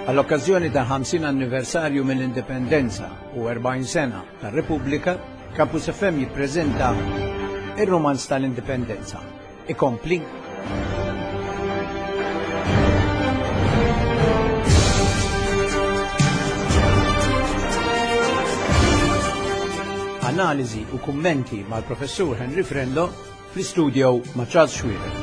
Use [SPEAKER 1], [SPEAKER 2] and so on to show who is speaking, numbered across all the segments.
[SPEAKER 1] Għall-okkażjoni tal-50 anniversarju mill-indipendenza u 40 sena tar-Repubblika, Campus FM jippreżenta ir-Romanz tal-Indipendenza. Ikompli. Analiżi u kummenti mal-Professur Henry Frendo fl-istudio ma' Charles Schwierer.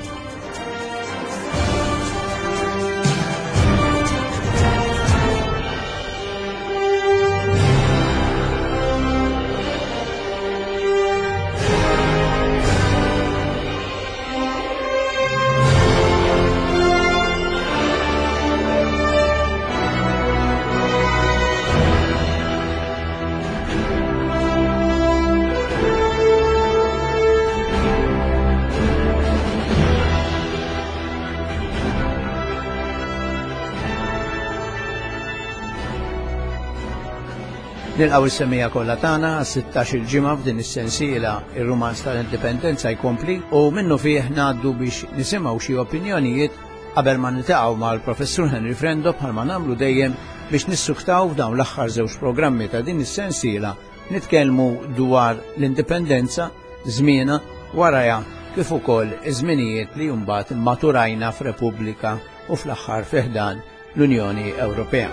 [SPEAKER 1] Nilqgħu is-semmija kollha tagħna 16 ġimgħa f'din is-sensiela ir-Romanz tal-Indipendenza jkompli u minnu fih ngħaddu biex nisimgħu xi opinjonijiet qabel ma niltaqgħu mal-Professur Henry Frendo bħalma nagħmlu dejjem biex nissuktaw f'dawn l-aħħar żewġ programmi ta' din is-sensiela nitkellmu dwar l-indipendenza, żmienha, warajha kif ukoll iż-żminijiet li mbagħad maturajna f'Repubblika u fl-aħħar fih dan l-Unjoni Ewropea.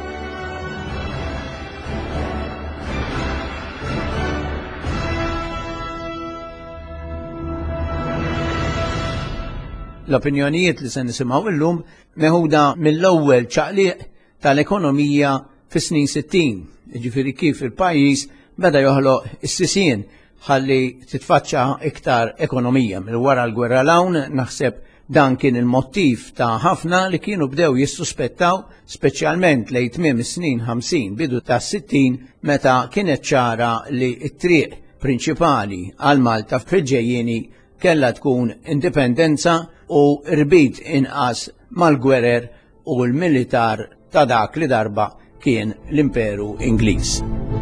[SPEAKER 1] L-opinjonijiet li se nisimgħu illum meħuda mill-ewwel ċaqliq tal-ekonomija fis-snin 60, jiġifieri kif il-pajjiż beda joħloq is-sisien ħalli titfaċċa iktar ekonomija. Mill-wara l-gwerra l-hawn naħseb dan kien il-mottiv ta' ħafna li kienu bdew jissuspettaw, speċjalment lejn tmiem is-snin 50 bidu tas-60 meta kienet ċara li t-triq prinċipali għal Malta fil-ġejjieni kellha tkun indipendenza u rbit inqas mal-gwerer u l-militar ta' dak li darba kien l-Imperu Ingliż.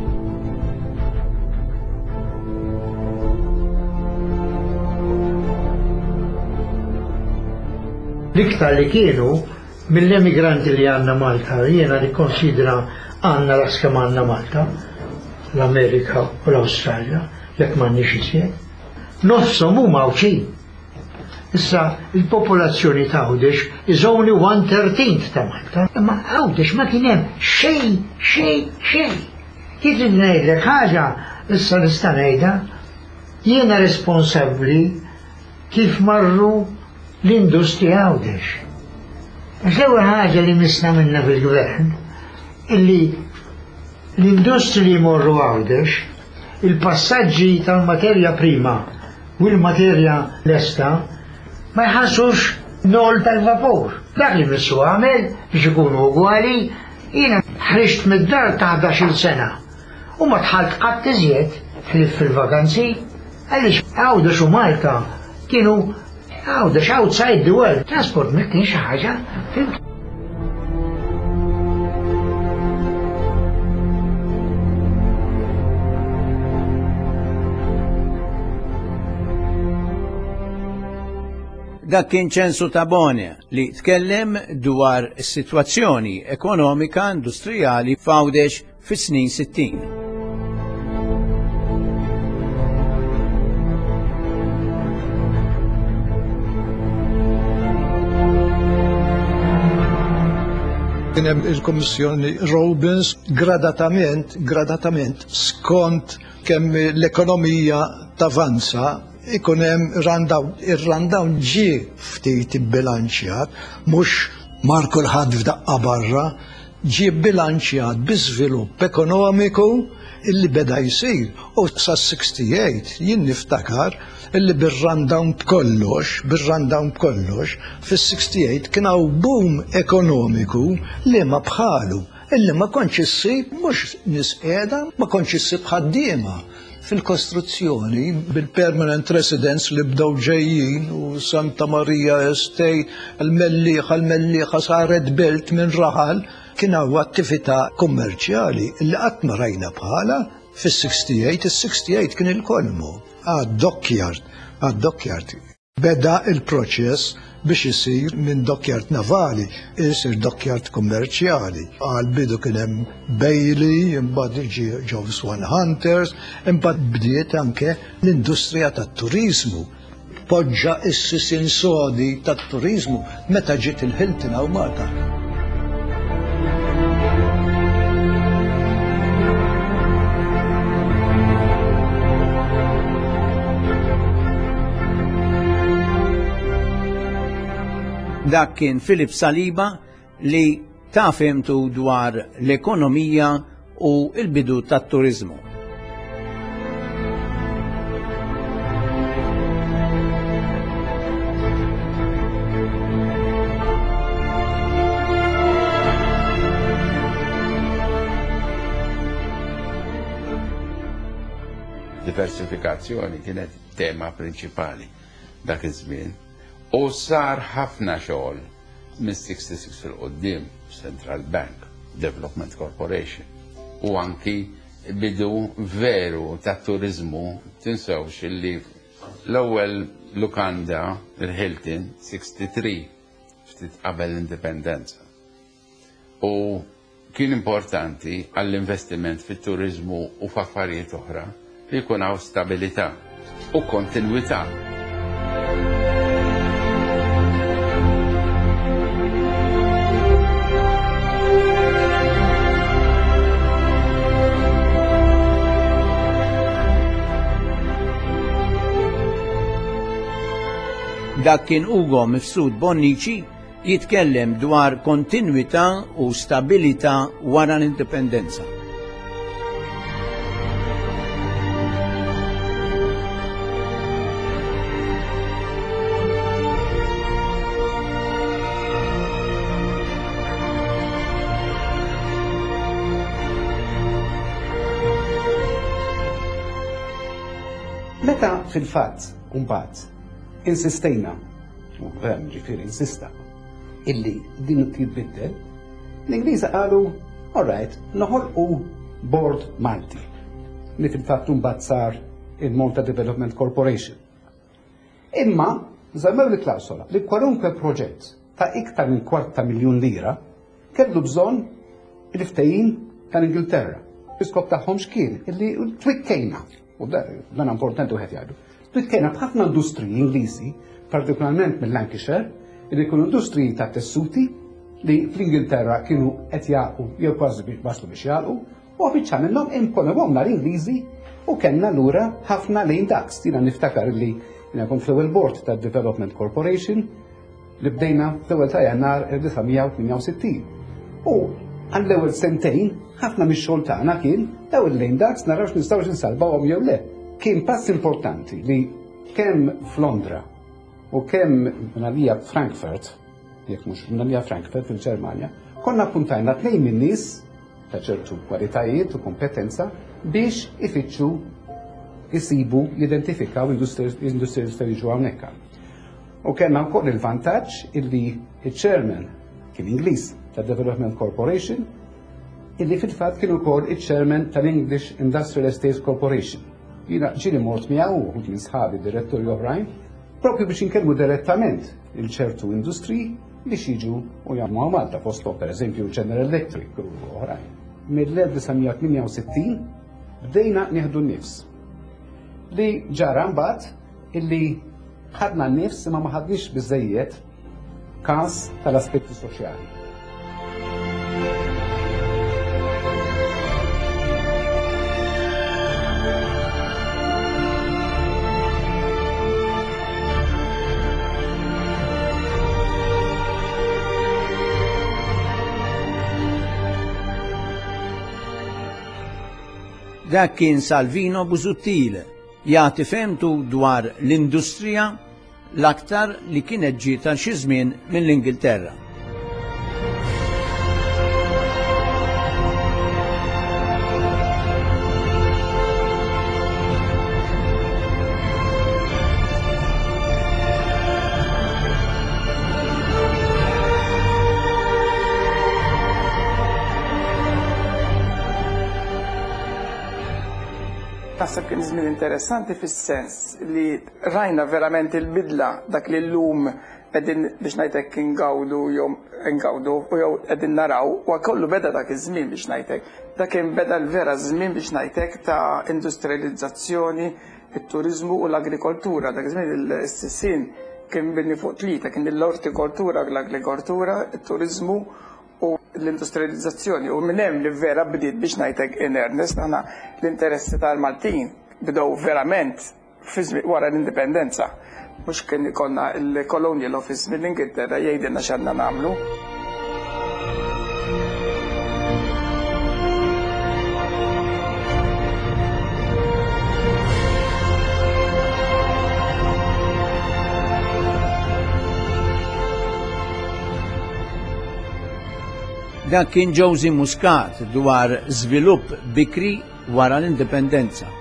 [SPEAKER 2] L-iktar li kienu mill-emigranti li għandna Malta, jiena nikkonsidra għandna l-askem għandna Malta, l-Amerika u l-Awstralja, jekk m'għandniex isjed. Nofshom huma Mawċin. Issa il-popolazzjoni ta' Għawdex is only 1/13 ta' Malta. Imma Għawdex ma kien hemm xejn. Kif ngħidlek ħaġa issa nista' ngħidha, jiena responsabbli kif marru l-industrija Għawdex. Għax l-ewwel ħaġa li misna minnha fil-gvern illi l-industriji jmorru Għawdex, il-passaġġi tal-materja prima u l-materja lesta ma jħassux nol tal-vapur. Dak li missu għamel biex ikunu ugwali, jiena ħriġt mid-dar ta' 11 sena u ma tħalt qatt iżjed fil-vakanzi għaliex Għawdex u Malta kienu Għawdex outside the world. Transport ma kienx ħaġa fil
[SPEAKER 1] Dak kien ċensu ta' Bonja li tkellem dwar is-sitwazzjoni ekonomika industrijali f'Għawdex fis-snin 60.
[SPEAKER 3] Kien hemm il-Kummissjoni Robbins gradatament skont kemm l-ekonomija tavanza ikun hemm ir-rundown ġie ftit ibbilanċjat, mhux mar kulħadd f'daqqa barra, ġie bilanċjat bi żvilupp ekonomiku illi beda jsir u sas-68 jien niftakar illi bir-rundown b'kollox, fis-68 kien hawn boom ekonomiku li ma bħalu, illi ma kontx issib mhux nies qiegħda, ma kontx issib ħaddiema. Fil-kostruzzjoni bil-permanent residence li bdew ġejjin u Santa Maria Estate, l-Melliħa saret belt minn raħal, kien hawn attività kummerċjali li qatt ma rajna bħala fis-68, is-68 kien il-kolmu għad-dockyard. Beda il-proċess biex isir minn dokkjart navali, isir dokkjart kommerċjali. Għal-bidu kien hemm Bailey, imbagħad iġi Jones One Hunters, imbagħad bdiet anke l-industrija tat-turiżmu. Poġġa s-sisin sodi tat-turiżmu meta ġiet il-Hilton hawn Malta.
[SPEAKER 1] Dak kien Filip Saliba li tafemtu dwar l-ekonomija u l-bidu tat-turizmu.
[SPEAKER 4] Diversifikazzjoni kienet tema prinċipali dak iż-żmien. U sar ħafna xogħol mis-66 fil-qoddim Central Bank Development Corporation. U anki bidu veru ta' turizmu tinsewx illi l-ewwel lukanda il-Hilton 63 ftit qabel l-indipendenza. U kien importanti għall-investiment fit-turizmu u f'affarijiet oħra li jkun hawn stabilità u kontinwità.
[SPEAKER 1] Dak kien Ugo Mifsud Bonnici jitkellem dwar kontinwità u stabilità wara l-indipendenza.
[SPEAKER 5] Meta fil-fatt mbagħad insistejna, u gvern ġifieri insista, illi din titbiddel, l-Ingliża qalu, all right, noħolqu Board Malti, li fil-fatt mbagħad sar il-Malta Development Corporation. Imma żammew li klawsola li kwalunkwe proġett ta' iktar minn £250,000 kellu bżonn il-ftehim tal-Ingilterra. Iskop tagħhom x'kien illi twikkejna, u dan importanti wieħed jgħidu. Twikkejna b'ħafna industriji Ingliżi, partikolarment mill-Lancashire, li kienu industriji ta' tessuti li fl-Ingilterra kienu qed jaqgħu jew kważi waslu biex jaqgħu, u uffiċjal minnhom imponewhomna l-Ingliżi u kellna lura ħafna lejn daqs. Jiena niftakar li jiena kont fl-ewwel board tad-Development Corporation li bdejna fl-ewwel ta' Jannar 1968. U għall-ewwel sentejn ħafna mix-xogħol tagħna kien ewwel lejn daqs narawx nistgħux insalbawhom jew le. Kien pass importanti li kemm f'Londra u kemm nalija Frankfurt, jekk mhux nalija Frankfurt fil-Ġermanja, konna appuntajna tnejn min-nies ta' ċertu kwalitajiet u kompetenza biex ifittxu, isibu, jidentifikaw industriji li jiġu hawnhekk. U kellna wkoll il-vantaġġ illi iċ-chairman kien Ingliż tad-Development Corporation, illi fil-fatt kien ukoll iċ-chairman tal-English Industrial Estates Corporation. Jiena ġieli mort miegħu u minn sħabi direttori oħrajn, propju biex inkellmu direttament il-ċertu industri biex jiġu u jagħmlu Malta fosthom pereżempju General Electric u oħrajn. Mill-1968 bdejna nieħdu nnifs. Li ġara mbagħad illi ħadna nnifs imma ma ħadniex biżżejjed każ tal-aspetti soċjali.
[SPEAKER 1] Dak kien Salvino Busuttil jagħti femtu dwar l-industrija l-aktar li kienet ġieta xi żmien mill-Ingilterra.
[SPEAKER 6] naħseb kien żmien interessanti fis-sens li rajna verament il-bidla dak li llum qegħdin biex ngħidlek ingawdu u jew qegħdin naraw u kollu beda dak iż-żmien biex ngħidlek. Dak kien beda l-vera żmien biex ngħidlek ta' industrializzazzjoni, it-turiżmu u l-agrikoltura. Dak iż-żmien il-Sissin kien binni fuq tlieta, kien l-ortikoltura, l-agrikoltura, it-turiżmu u l-industrializzazzjoni. U minn hemm li vera bdiet biex ngħidlek in earnest aħna l-interessi tal-Maltin bdew verament wara l-indipendenza. Mhux kien ikollna l-Colonial Office mill-Ingilterra jgħidilna x'għandna nagħmlu.
[SPEAKER 1] Dak kien Josie Muscat dwar żvilupp bikri wara l-indipendenza.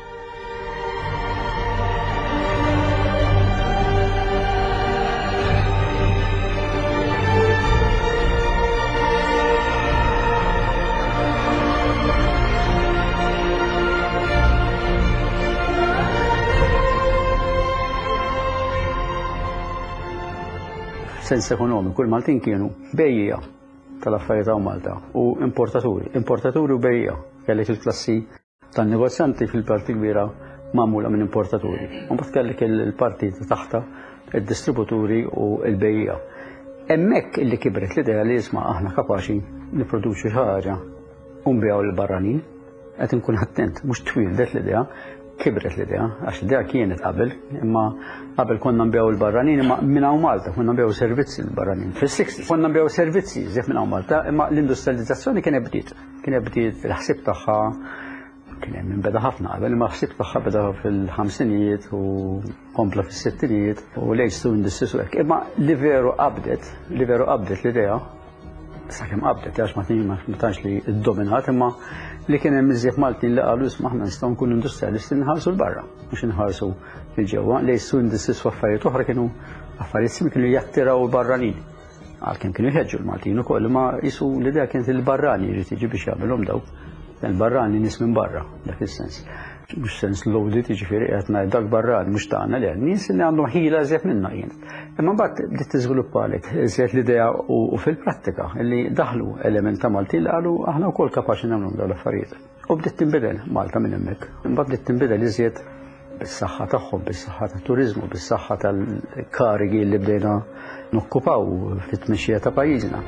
[SPEAKER 7] Sens ekonomiku, il-Maltin kienu bejja tal-affarijiet ta' Malta u importaturi u bejja. Kellek il-klassi tan-negozjanti fil-parti kbira magħmula minn importaturi. U mbagħad kellek il-parti taħta id-distributuri u l-bejja. Hemmhekk illi kibret l-idea li isma' aħna kapaċi nipproduċu xi ħaġa u nbigħu l-barranin. Qed inkun attent, mhux twildet l-idea, kibret l-idea, għax l-idea kienet qabel, imma qabel konna nbigħu l-barranin imma minn hawn Malta, konna nbigħu servizzi l-barranin. Fis-60 konna nbigħu servizzi żef minn hawn Malta, imma l-industrializzazzjoni kienet bdiet fil-ħsieb tagħha kien hemm beda ħafna qabel, imma ħsieb tagħha beda fil-ħamsinijiet u kompla fis-sittinijiet u lejn stu industries u hekk. Imma li veru qabdet l-idea sakemm qabdet għax ma tantx li ddominat imma li kien hemm iżjed Maltin li qalu isma' aħna nistgħu nkunu industrialisti nħarsu l-barra, mhux inħarsu fil-ġewwa. Lejsu industries u affarijiet oħra kienu affarijiet simili kienu jattiraw il-barranin. Għalkemm kienu jħeġġu l-Maltin ukoll imma qisu l-idea kienet il-barrani jrid jiġi biex jagħmilhom daw. Il-barrani nies minn barra dak is-sens. Mhux sens loaded jiġifieri qed ngħid dak barrani mhux tagħna le nies li għandhom ħila iżjed minnha jien. Imma mbagħad bdiet tiżviluppalek iżjed l-idea u fil-prattika li daħlu element ta' Maltin li qalu aħna wkoll kapaċi nagħmlu dawn l-affarijiet. U bdiet tinbidel Malta minn hemmhekk. Imbagħad bdiet tinbidel iżjed bis-saħħa tagħhom, bis-saħħa tat-turiżmu, bis-saħħa tal-karigi li bdejna nokkupaw fit-tmexxija ta' pajjiżna.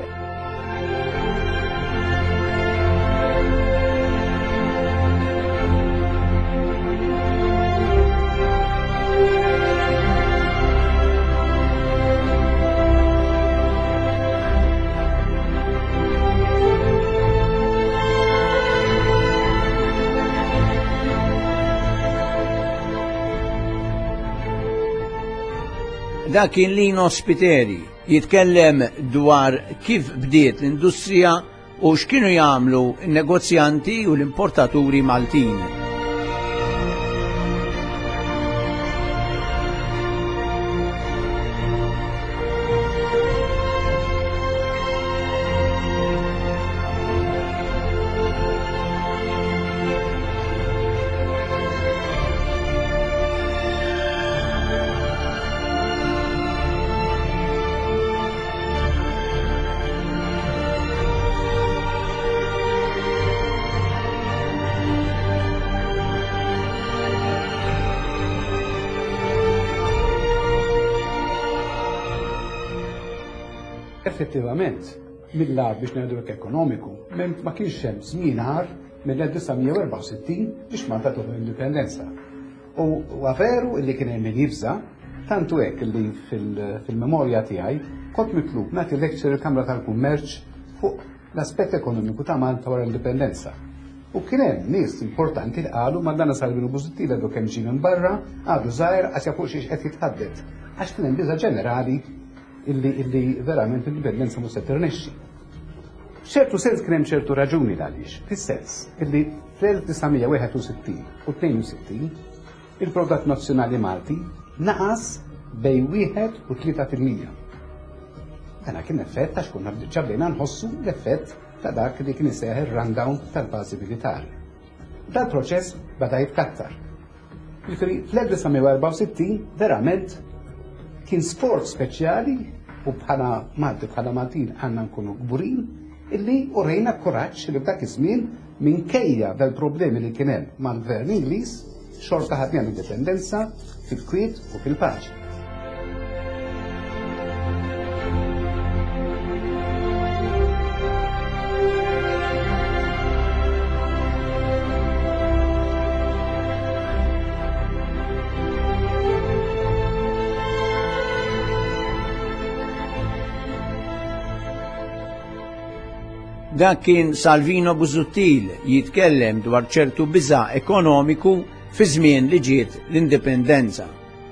[SPEAKER 1] Dak kien Lino Spiteri jitkellem dwar kif bdiet l-industrija u x'kienu jagħmlu n-negozjanti u l-importaturi Maltin.
[SPEAKER 5] Effettivament, mill-lar biex ngħidu ekonomiku, ma kienx hemm żmien ħar mill-1964 biex Malta tieħu indipendenza. U veru li kien hemm min jibża, tantu hekk li fil-memorja tiegħi kont mitlub nagħti lecture il-Kamra tal-Kummerċ fuq l-aspett ekonomiku ta' Malta wara l-indipendenza. U kien hemm nies importanti li qalu ma dan sar bilu Bużuttil għadu kemm ġie minn barra, għadu żgħir għax fuq xi qed jitħaddet. Għax kien hemm biża' ġenerali illi verament l-indipendenza mhux se tirnexxi. F'ċertu sens kien hemm ċertu raġuni għaliex, fis-sens illi fl-1961 u 62 il-prodott nazzjonali Malti naqas bejn 1 u 3%. Dan kien effett għax kunna ġabbejna nħossu l-effett ta' dak li kien iseħħ ir-rundown tal-bażi militari. dal-proċess beda jitkattar. Jiġifieri fl-1964 verament kien sport speċjali u bħala Malti bħala Maltin għandna nkunu kburin illi urejna kuraġġ li f'dak iż-żmien minkejja dal-problemi li kien hemm mal-Gvern Ingliż xorta ħadna l-indipendenza fil-kwiet u fil-paċi.
[SPEAKER 1] Dak kien Salvino Busuttil jitkellem dwar ċertu biża' ekonomiku fi żmien li ġiet l-indipendenza.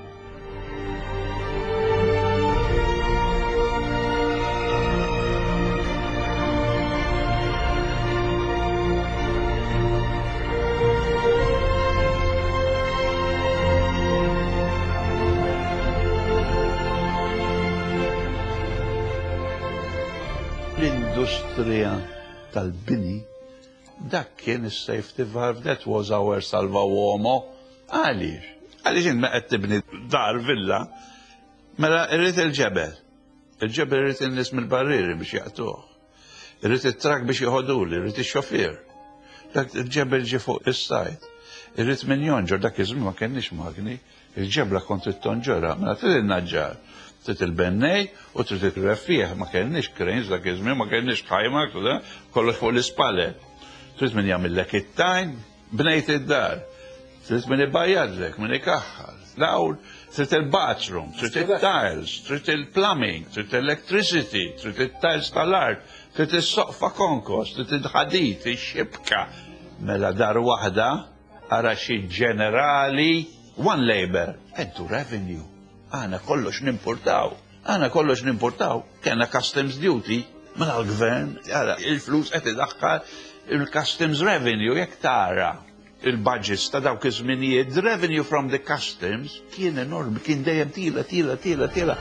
[SPEAKER 8] L-industrija tal-bini, dak kien is-safety valve, that was our salva uomo. Għaliex? Għaliex int ma qed tibni dar villa, mela irrid il-ġebel. Il-ġebel irrid in-nies mill-barriri biex jaqtuh. Irrid it-trak biex jħoduli, irrid ix-xofier. Dak il-ġebel ġie fuq is-sajt. Irrid min jonġor, dak iż-żmien ma kenniex magni, il-ġebla kont tittonġora, mela trid il-naġġar. Trid il-bennej u trid il-reffieħ, ma kenniex cranes dak iż-żmien, ma kenniex ħajmak, kollox fuq l-ispallet. Trid min jagħmillek it-tajn, bnejt id-dar. Trid min ibajjadlek, min ikaħħal. Dawl, trid il-bathroom, trid il-tiles, trid il-plumbing, trid il-electricity, trid il-tiles tal-art, trid il-soqfa konkos, trid il-ħadit, il-xibka. Mela dar waħda, ara xi ġenerali, one labor, entu revenue. Għana kollox nimportaw, kena customs duty, mela l-gvern, il-flus qed idaħħal il-customs revenue, jekk tara il-budgets ta' dawk iż-żminijiet, the revenue from the customs kien enormi, kien dejjem tila.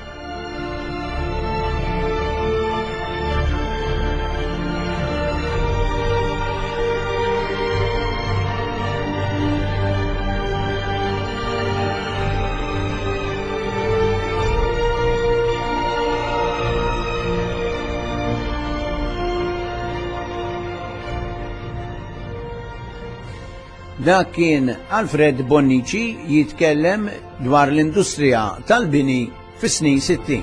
[SPEAKER 1] Dak kien Alfred Bonnici jitkellem dwar l-industrija tal-bini fis-snin 60.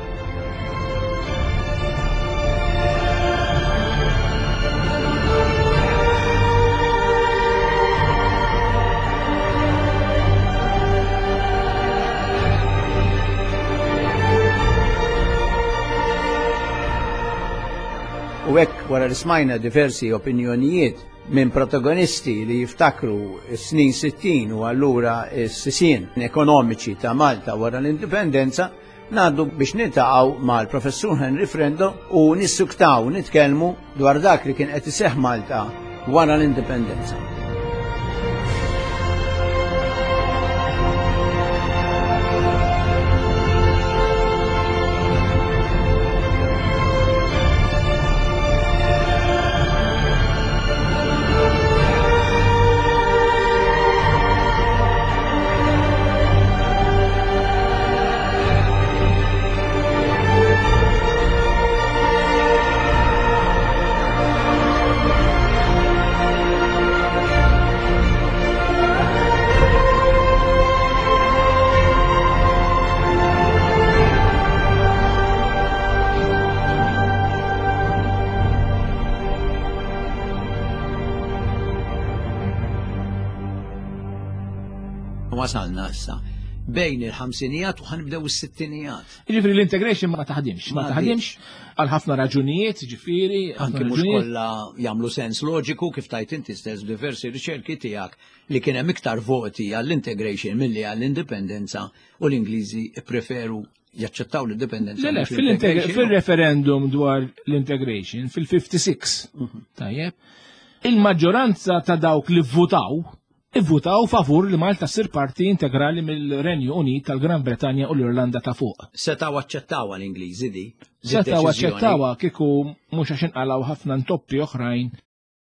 [SPEAKER 1] U hekk wara li smajna diversi opinjonijiet minn protagonisti li jiftakru s-snin 60 u allura s-sisien ekonomiċi ta' Malta wara l-indipendenza, ngħaddu biex niltaqgħu mal-professur Henry Frendo u nissuktaw nitkellmu dwar dak li kien qed iseħħ Malta wara l-indipendenza. Wasalna issa bejn il-ħamsinijat u ħanibdew is-sittinijat.
[SPEAKER 9] Ġifieri l-integration ma taħdimx għal ħafna raġunijiet, ġifieri
[SPEAKER 1] anke mhux kollha jagħmlu sens loġiku kif tajt inti stess diversi riċerki tiegħek li kien hemm iktar voti għall-integration milli għall-indipendenza u l-Ingliżi preferu jaċċettaw l-indipendenza.
[SPEAKER 9] Le, fil-referendum dwar l-integration fil-56 tajjeb, il-maġġoranza ta' dawk li vvotaw ivvutaw favur li Malta ssir parti integrali mill-Renju Unit tal-Gran Bretanja u l-Irlanda ta' fuq.
[SPEAKER 1] Setaw aċċettawha l-Ingliżi di.
[SPEAKER 9] Setaw aċċettawha kieku mhux għax inqalgħu ħafna ntoppi oħrajn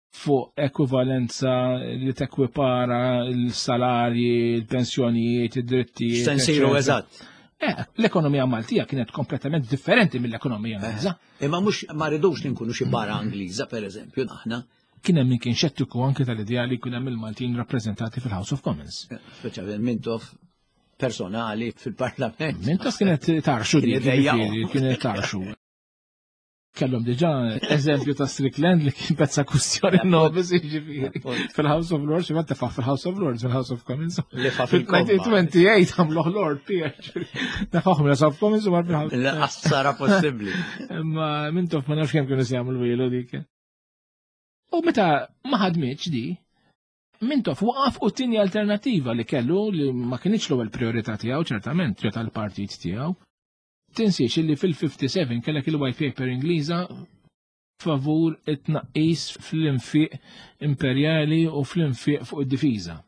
[SPEAKER 9] fuq ekwivalenza li tekwipara l-salarji, l-pensjonijiet, id-drittijiet.
[SPEAKER 1] Sensiru eżatt.
[SPEAKER 9] L-ekonomija Maltija kienet kompletament differenti mill-ekonomija Ingliża.
[SPEAKER 1] Imma mhux ma rridux li nkunu xi barra Angliża pereżempju aħna.
[SPEAKER 9] Kien hemm min kien xettiku anke tal-idea li kien hemm il-Maltin rappreżentati fil-House of Commons.
[SPEAKER 1] Speċjalment Mintoff personali fil-Parlament.
[SPEAKER 9] Mintoff kienet tarxu kienet tarxu. Kellhom diġà eżempju ta' Strickland li kien pezza kwistjoni nobis jiġifieri fil-House of Lords, ma tefaħ fil-House of Lords, fil-House of Commons. Fil-1928 għamluh Lord Pierre. Tefaħ mill-House of Commons u mar fil-House.
[SPEAKER 1] L-qassara possibbli.
[SPEAKER 9] Ma Mintoff ma nafx kemm kienu jagħmlu wielu dik. U meta ma ħadmitx di, Mintoff waqaf u t-tieni alternativa li kellu li ma kienx l-ewwel priorità tiegħu ċertament trid tal-partit tiegħu. Tinsiex li fil-57 kellek il-white paper Ingliża favur it-tnaqqis fl-infiq imperjali u fl-infiq fuq id-difiża.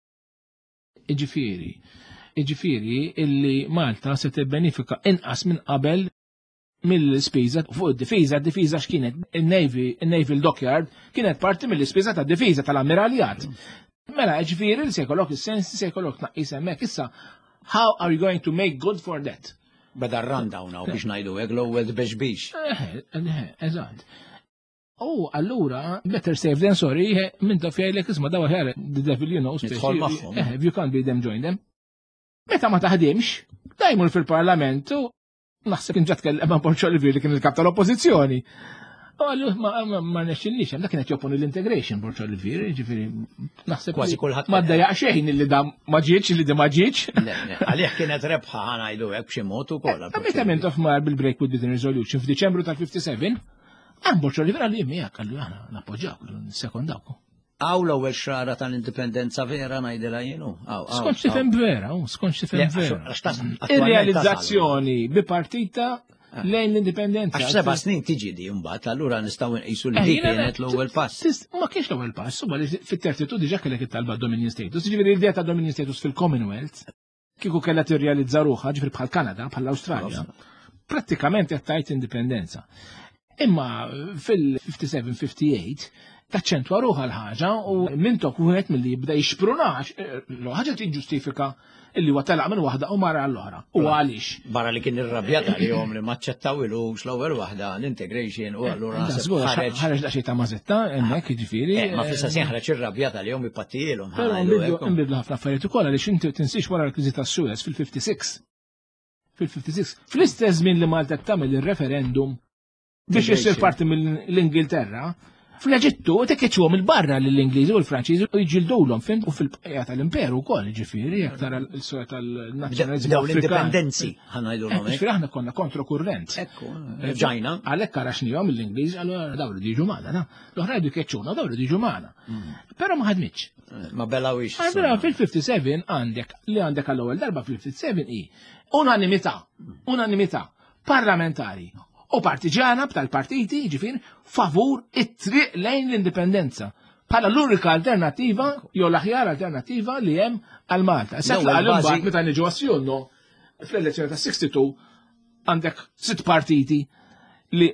[SPEAKER 9] Iġifieri illi Malta se tibbenefika inqas minn qabel mill-ispiża fuq id-difiża, d-difiża x'kienet il-Naval Dockyard kienet parti mill-ispiża tad-difiża tal-ammiraljat. Mela ġifieri li se jkollok is-sens se jkollok tnaqqis hemmhekk issa how are you going to make good for that?
[SPEAKER 1] Beda rundown biex ngħidu hekk l-ewwel biex.
[SPEAKER 9] Eżatt. Allura better safe than sorry, Mintoff jgħidlek isma' daw ħer the devil you know
[SPEAKER 1] nidħol magħhom.
[SPEAKER 9] If you can't beat them join them. Meta ma taħdimx, dajmur fil-Parlament u naħseb kien ġat kellem ma' Borċ Olivier li kien il-kap tal-Oppożizzjoni. Għallu ma nexxinniex hemm dak kienet jopponi l-integration Borċ Olivier, ġifieri naħseb
[SPEAKER 1] kważi kulħadd
[SPEAKER 9] ma ddejjaq xejn illi da ma ġietx illi da ma ġietx.
[SPEAKER 1] Għalih kienet rebħa ngħidu hekk b'xi mod ukoll.
[SPEAKER 9] Meta Mintoff mar bil-break with written resolution f'Diċembru tal-57, hemm Borċ Olivier għalli miegħek għallu aħna nappoġġjak sekondawk.
[SPEAKER 1] Għaw l-ewwel xara tal-indipendenza vera ngħidilha jienu.
[SPEAKER 9] Skonx tifhem vera, skonx tifhem vera. Ir-realizzazzjoni bipartita lejn l-indipendenza.
[SPEAKER 1] Għax 7 snin tiġi di mbagħad, allura nistgħu nqisu li dik kienet l-ewwel pass.
[SPEAKER 9] Ma kienx l-ewwel pass, huwa li fit-tertitu diġà kellek it-talba Dominion Status, jiġifieri l-idea ta' Dominion Status fil-Commonwealth kieku kellha tirrealizza ruħha ġifieri bħal Kanada, bħal Awstralja, prattikament qed tgħid indipendenza. Imma fil-57-58 taċċentwa ruħha l-ħaġa u Mintoff wieħed milli jibda jixprunax l-ħaġa tinġustifika illi huwa telaq minn waħda u mara l-oħra. U għaliex?
[SPEAKER 1] Barra li kien irrabjat għalihom li ma ċċettaw ilux l-ewwel waħda l-integration u allura
[SPEAKER 9] ħareġ daqsxejn ta' mażetta hemmhekk jiġifieri.
[SPEAKER 1] Ma fl-istess ħareġ irrabjat għalihom ipattilhom.
[SPEAKER 9] Inbidlu ħafna affarijiet ukoll għaliex inti tinsix wara l-kriżi tas-Suez fil-56. Fl-istess żmien li Malta tagħmel ir-referendum biex issir parti mill-Ingilterra, fl-Eġittu tekeċuhom il-barra lill-Ingliżi u l-Franċiżi u jġildulhom fin u fil-bqija tal-Imperu wkoll, ġifieri jekk tara l-sura tal-nazzjonaliżmu
[SPEAKER 1] l-indipendenzi ħanajdulhom hekk.
[SPEAKER 9] Ġifieri aħna konna kontrokurrent.
[SPEAKER 1] Ekku, ġajna.
[SPEAKER 9] Għalhekk araxnihom l-Ingliż allura daw li diġu magħna, l-oħra jdu keċċuna daw li diġu magħna. Però ma ħadmitx.
[SPEAKER 1] Ma bellawix.
[SPEAKER 9] Allura fil-57 għandek għall-ewwel darba fil-57 hi unanimità parlamentari u partiġana tal-partiti, ġifir, favur it-triq lejn l-indipendenza. Bħala l-unika alternativa, jew l-aħjar alternativa li hemm għal Malta. Sekla għal-imbagħad meta niġu għassjonnu fl-elezzjoni ta' 62 għandek 6 partiti li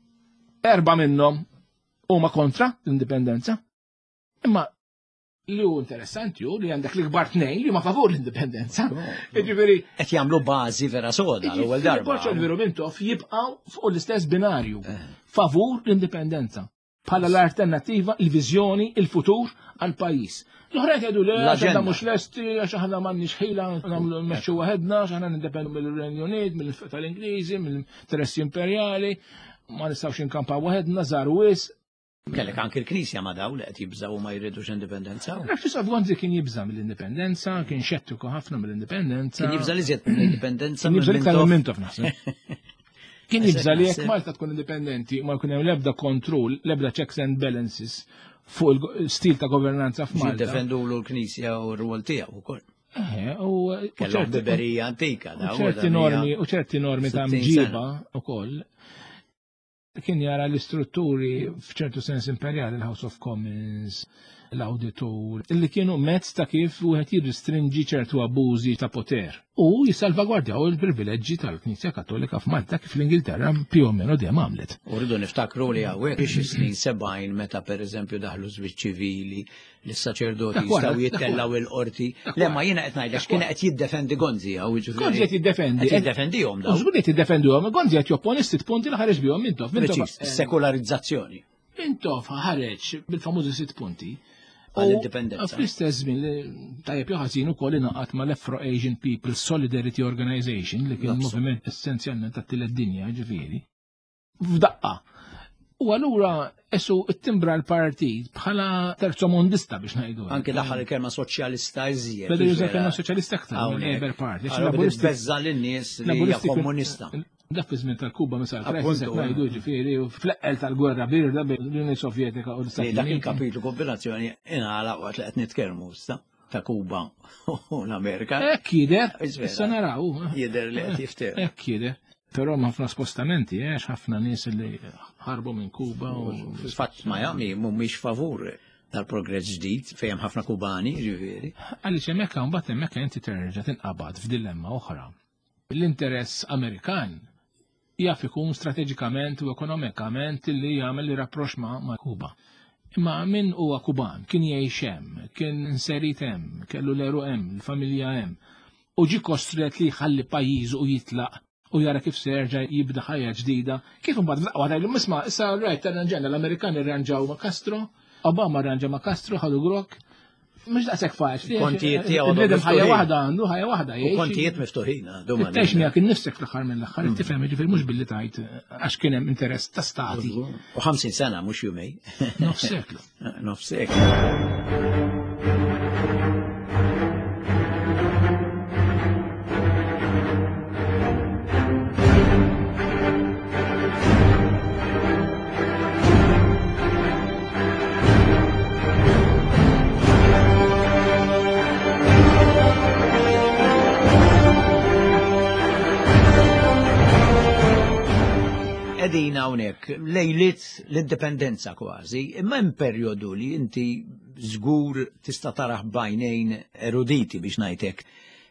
[SPEAKER 9] 4 minnhom huma kontra l-indipendenza. Imma li hu interessanti hu li għandek l-ikbar 2 li ma favur l-indipendenza. Jiġifieri
[SPEAKER 1] qed jagħmlu bażi vera soda l-ewwel darba.
[SPEAKER 9] Borċ Olivier Mintoff jibqgħu fuq l-istess binarju favur l-indipendenza bħala l-alternattiva, il-viżjoni, il-futur għall-pajjiż. L-oħrajn jgħidu li aħna mhux lesti għax aħna m'għandniex ħila nagħmlu mmexxu waħedna għax aħna nindependu mill-Renju Unit, mill-Isfel tal-Ingliżi, mill-interessi imperjali, ma nistgħux inkampaw waħedna żar wisq.
[SPEAKER 1] Kellek anke l-Knisja ma daw li qed jibżgħu ma jridux indipendenza.
[SPEAKER 9] Nafx Gandhi kien jibża mill-indipendenza, kien xettiku ħafna mill-indipendenza.
[SPEAKER 1] Kien jibża li żjed mill-indipendenza.
[SPEAKER 9] Kien jibża iktar minn Mintoff naħseb. Kien jibża li jekk Malta tkun indipendenti ma jkun hemm l-ebda kontroll, l-ebda checks and balances fuq il-stil ta' governanza f'Malta.
[SPEAKER 1] Jiddefendulu l-Knisja u r-rwol tiegħu wkoll.
[SPEAKER 9] Kellhom
[SPEAKER 1] biberija antika
[SPEAKER 9] u ċerti normi ta' mġiba wkoll. Kien jara l-istrutturi f'ċertu sens imperjali l-House of Commons l-auditur li kienu mezz ta' kif wieħed jirristringi ċertu abbużi ta' poter u jisalvagwardjaw il-privileġġi tal-Knisja Kattolika f'Malta kif l-Ingilterra più o meno dejjem għamlet.
[SPEAKER 1] U rridu niftakru li hawnhekk biex is-snin 70 meta pereżempju daħlu żwieġ ċivili li s-saċerdoti jistgħu jittellaw il-qorti. Le ma jiena qed ngħidlek kien qed jiddefendi Gonzi hawn
[SPEAKER 9] Gonzi qed jiddefendi.
[SPEAKER 1] Qed jiddefendihom dawn.
[SPEAKER 9] Żgur qed jiddefendihom, Gonzi qed jopponi sitt punti li ħareġ bihom Mintoff.
[SPEAKER 1] Sekularizzazzjoni.
[SPEAKER 9] Mintoff ħareġ bil-famużi 6 punti.
[SPEAKER 1] Għall-indipendenza.
[SPEAKER 9] Fl-istess żmien tajjeb ħażin ukoll ingħaqad mal-Afro-Asian People's Solidarity Organization li kien moviment essenzjalment tat-tielet dinja ġifieri. F'daqqa. U allura esu t-timbra l-partit bħala terzomondista biex ngħidu.
[SPEAKER 1] Anke daħal il-kelma soċjalista iżjed.
[SPEAKER 9] Beda juża kelma soċjalista aktar minn Labour Party.
[SPEAKER 1] Beżza lin-nies li hija komunista.
[SPEAKER 9] Dak iż-żmien tal-Kuba misal crisis qed ngħidu ġifieri u fl-eqqel tal-gwerra birda bejn Sovjetika u l-Istati
[SPEAKER 1] Uniti. Dak il-kapitlu kombinazzjoni ingħalaq waqt li qed nitkellmu ta' Kuba u l-Amerika.
[SPEAKER 9] Hekk jidher, issa naraw.
[SPEAKER 1] Jidher li qed jifter.
[SPEAKER 9] Hekk jidher. Però ma ħafna spostamenti, ħafna nies li ħarbu minn Kuba u
[SPEAKER 1] fatt Miami mhumiex favur tal-progress ġdid fejn ħafna Kubani ġifieri.
[SPEAKER 9] Għaliex hemmhekk mbagħad hemmhekk inti terġa' tinqabad f'dilemma oħra. L-interess Amerikan jaf ikun strateġikament u ekonomikament li jagħmel li rapproċ ma' Kuba. Imma min huwa Kuban, kien jgħix hemm, kien inserit hemm, kellu l-eru hemm, il-familja hemm. U ġi kostret li jħalli pajjiżu u jitlaq u jara kif serġa' jibda ħajja ġdida. Kif imbagħad f'daqqa tajlu isma' issa rajt tarranġana l-Amerikani rranġaw ma' Castro, Obama rranġa ma' Castro ħadu grok. Mux daqsek faċli.
[SPEAKER 1] Kontijiet tiegħu
[SPEAKER 9] bnedem ħajja waħda għandu ħajja waħda jgħix.
[SPEAKER 1] Kontijiet miftuħin.
[SPEAKER 9] Tgħix miegħek innifsek fl-aħħar mill-aħħar, tifhem ġifier mhux billi tajt għax kien hemm interess ta' stati.
[SPEAKER 1] U 50 sena mhux jumej.
[SPEAKER 9] Nofs seklu.
[SPEAKER 1] Nofs seklu. Edina hawnhekk lejlit l-indipendenza kważi, imma hemm perjodu li inti żgur tista' taraħ bajnejn eruditi biex ngħidlek.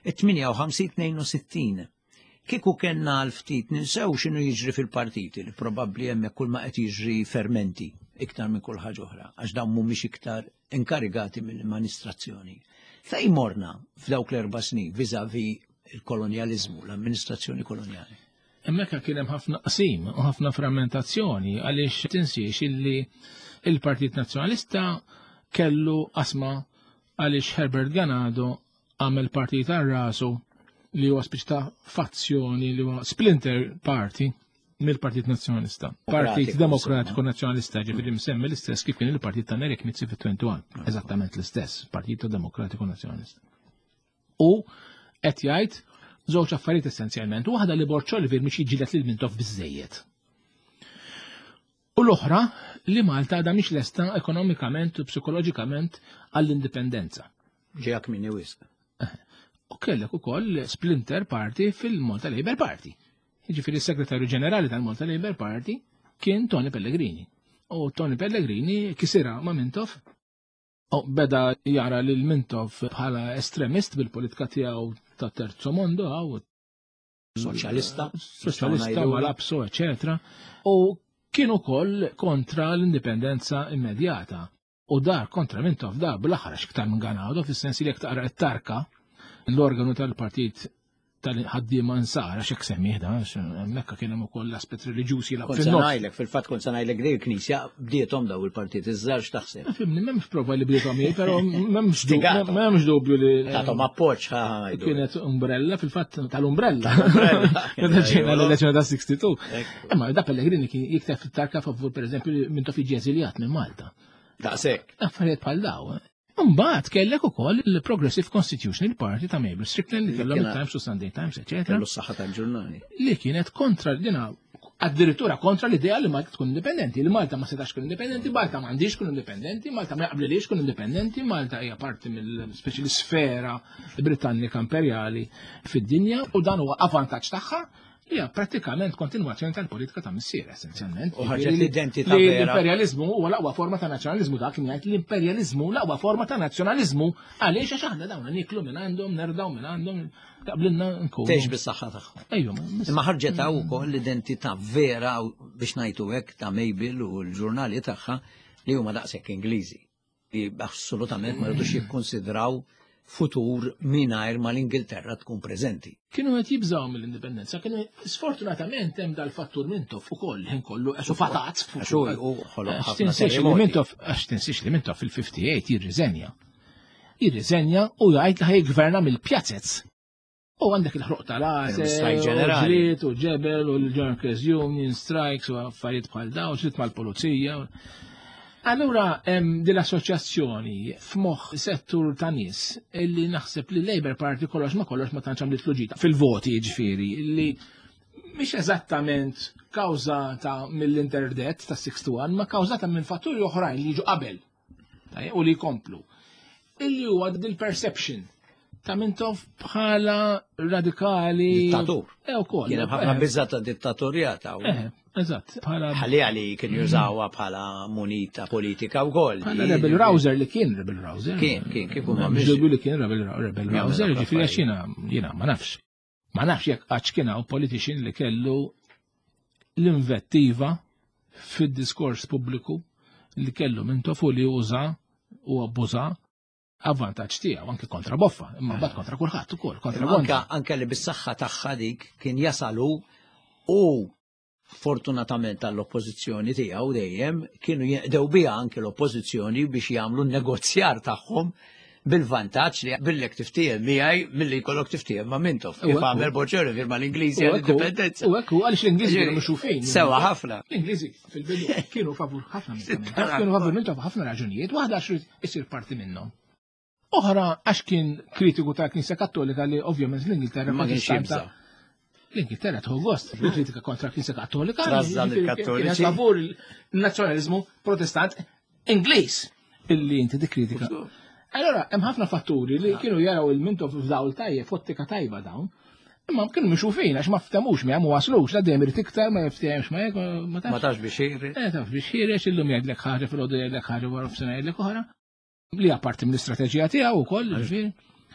[SPEAKER 1] 58-62. Kieku kellna l-ftit ninsew x'inhu jiġri fil-partiti li probabbli hemmhekk kull ma qed jiġri fermenti iktar minn kull ħaġa oħra, għax dawn mhumiex iktar inkarigati mill-amministrazzjoni. Fejn morna f'dawk l-4 snin viżavi il-kolonjaliżmu, l-amministrazzjoni kolonjali?
[SPEAKER 9] Hemmhekk kien hemm ħafna qsim u ħafna frammentazzjoni għaliex tinsiex illi il-Partit Nazzjonalista kellu qasma għaliex Herbert Ganado għamel partit għal rasu li huwa spiċ ta' fazzjoni li huwa splinter party mill-Partit Nazzjonalista. Partit Demokratiku Nazzjonalista ġifieri msemmi l-istess kif kien il-Partit ta' Nerek Nizzi fit-21. Eżattament l-istess, Partit Demokratiku Nazzjonalista. U qed jgħid żewġ affarijiet essenzjalment, waħda li Borċoliver mhix jiġilet lil Mintoff biżejjed. U l-oħra li Malta għadha mhix lesta ekonomikament u psikoloġikament għall-indipendenza.
[SPEAKER 1] Ġejak minni wisq.
[SPEAKER 9] U kellek ukoll splinter party fil-Malta Labour Party. Jiġifieri s-Segretarju Ġenerali tal-Malta Labour Party kien Tony Pellegrini. U Tony Pellegrini kisira ma' Mintoff. U beda jara lil Mintoff bħala estremist bil-politika tiegħu ta' terzo mondo għaw
[SPEAKER 1] soċjalista
[SPEAKER 9] mal-abso, eccetera. U kienu koll kontra l-indipendenza immedjata. U dar kontra Mintoff dar bil-aħħar x'iktar minn Ganado, fis-sens li jekk taqra t-tarka l-organu tal-partit tal-ħaddiema nsara x'hekk semmih da, hemmhekk kien hemm ukoll l-aspett reliġjuż jilgħab
[SPEAKER 1] fin-nofs. Fil-fatt kont se ngħidlek li l-Knisja bdiethom daw il-partit iż-żgħar x'taħseb.
[SPEAKER 9] Fimni m'hemmx prova li bdiethom hi, però m'hemmx dubju li
[SPEAKER 1] tagħhom appoġġ
[SPEAKER 9] kienet umbrella fil-fatt tal-umbrella. Meta ġejna l-elezzjoni ta' 62. Imma da Pellegrini kien jikteb fit-tarka favur pereżempju Mintoff jiġi eżiljat minn Malta.
[SPEAKER 1] Daqshekk.
[SPEAKER 9] Affarijiet bħal daw. Mbagħad kellek ukoll il-Progressive Constitutional Party ta' Mabel Strickland li kellhom il-Times u Sunday Times, eċetera.
[SPEAKER 1] Kellu s-saħħa tal-ġurnali.
[SPEAKER 9] Li kienet kontra dina addirittura kontra l-idea li Malta tkun indipendenti, li Malta ma setax tkun indipendenti, Malta m'għandix tkun indipendenti, Malta ma jaqblilix tkun indipendenti, Malta hija parti mill-speċi l-sfera Britannika imperjali fid-dinja u dan huwa avvantaġġ tagħha hija pratikament kontinwazzjoni tal-politika ta' missier essenzjalment.
[SPEAKER 1] U ħarġet l-identità
[SPEAKER 9] li
[SPEAKER 1] vera.
[SPEAKER 9] l-imperjaliżmu huwa l-aqwa forma ta' nazzjonaliżmu dak li jgħid l-imperjaliżmu l-aqwa forma ta' nazzjonaliżmu għaliex għax aħna dawn niklu minn għandhom, nerdaw minn għandhom, qablinna nkunu.
[SPEAKER 1] Tgħix bis-saħħa tagħhom.
[SPEAKER 9] Ejju,
[SPEAKER 1] Imma ħarġet wkoll l-identità vera biex ngħidu hekk ta' Mabel u l-ġurnali tagħha li huma daqshekk Ingliżi. Li assolutament ma rridux jikkonsidraw futur mingħajr ma l-Ingilterra tkun preżenti.
[SPEAKER 9] Kienu qed jibżgħu mill-indipendenza, kienu sfortunatament hemm dal-fattur Mintoff ukoll ħin kollu għax fatat. Għax tinsix li Mintoff fil-58 jirriżenja. Jirriżenja u jgħid li ħajgverna mill-pjazzezz. U għandek il-ħruq tal-għas, u ġebel, u l-Jonkers Union, strikes, u affarijiet bħal daw, ġlit mal-polizija. Allura, dil-assoċjazzjoni f'moħħ settur ta' nies illi naħseb li Labour Party kollox ma tantx għamlet fluġita fil-voti ġifieri li mhix eżattament kawżata mill-interdebt ta' 61 ma kawżata minn fatturi oħrajn li jiġu qabel u li jkomplu. Illi huwa dil-perception ta' Mintoff bħala radikali.
[SPEAKER 1] Dittatur.
[SPEAKER 9] Ukoll.
[SPEAKER 1] Kien ħafna biżata dittatorjata.
[SPEAKER 9] Eżatt.
[SPEAKER 1] Ħalli kien jużawha bħala munita politika wkoll.
[SPEAKER 9] Bħala rebel rouser li kien rebel rouser.
[SPEAKER 1] Kien huma
[SPEAKER 9] ġebu li kien rebel rouser, ġifieri għax jiena ma nafx. Ma nafx jekk għax kien hawn politician li kellu l-invettiva fid-diskors pubbliku li kellu Mintoff u li uża u abbuża avvantaġġ tiegħu anke kontra Boffa, imma bad kontra kulħadd ukoll, kontra
[SPEAKER 1] anke li bis-saħħa tagħha dik kien jasalu u fortunatament tal-oppożizzjoni tiegħu dejjem kienu jeqdew biha anke l-oppożizzjoni biex jagħmlu n-negozjar tagħhom bil-vantaġġ li billek tiftiem miegħi milli jkollok tiftiem ma' Mintoff. Kif għamel Boċero firma l-Ingliżi għall-indipendenza.
[SPEAKER 9] U hekk għaliex l-Ingliżi kienu mixufin.
[SPEAKER 1] Sewa ħafna.
[SPEAKER 9] L-Ingliżi fil-bidu kienu favur ħafna kienu favur Mintoff ħafna raġunijiet, waħda għax isir parti minnhom. Oħra għax kien kritiku ta' Knisja Kattolika li ovvjament l-Ingilterra
[SPEAKER 1] ma kienx jibża.
[SPEAKER 9] L-Ingilterra tħu gost kritika kontra Knisja Kattolika.
[SPEAKER 1] Trażżan il-Kattoliċi.
[SPEAKER 9] Kien favur il-nazzjonaliżmu protestant Ingliż illi inti tikkritika. Allora hemm ħafna fatturi li kienu jaraw il-Mintoff f'dawl tajjeb fottika tajba dawn. Imma kienu mixufin għax ma ftemux mi ma waslux la dejjem irid iktar ma jiftemx ma hekk ma tax
[SPEAKER 1] biex jiri.
[SPEAKER 9] Taf biex jirex illum jgħidlek ħaġa fil-għodu jgħidlek ħaġa wara f'sena jgħidlek oħra. Li apparti mill-istrateġija tiegħu wkoll, ġifieri.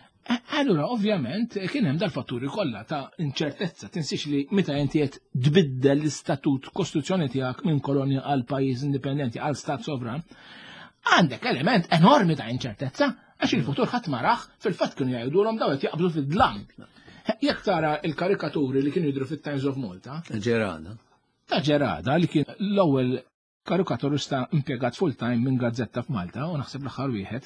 [SPEAKER 9] Allura ovvjament kien hemm dal-fatturi kollha ta' inċertezza, tinsix li meta inti qed tbiddel l-istatut kostituzzjoni tiegħek minn kolonja għal pajjiż indipendenti għal stat sovran, għandek element enormi ta' inċertezza għax il-futur ħadd maraħ fil-fatt kienu jgħidulhom daw qed jaqbdu fid-dlam. Jekk tara l-karikaturi li kienu jidhru fit-Times of Malta.
[SPEAKER 1] Ġerada.
[SPEAKER 9] Ta' Ġerada li kien l-ewwel karikaturista impjegat full-time minn gazzetta f'Malta u naħseb l-aħħar wieħed.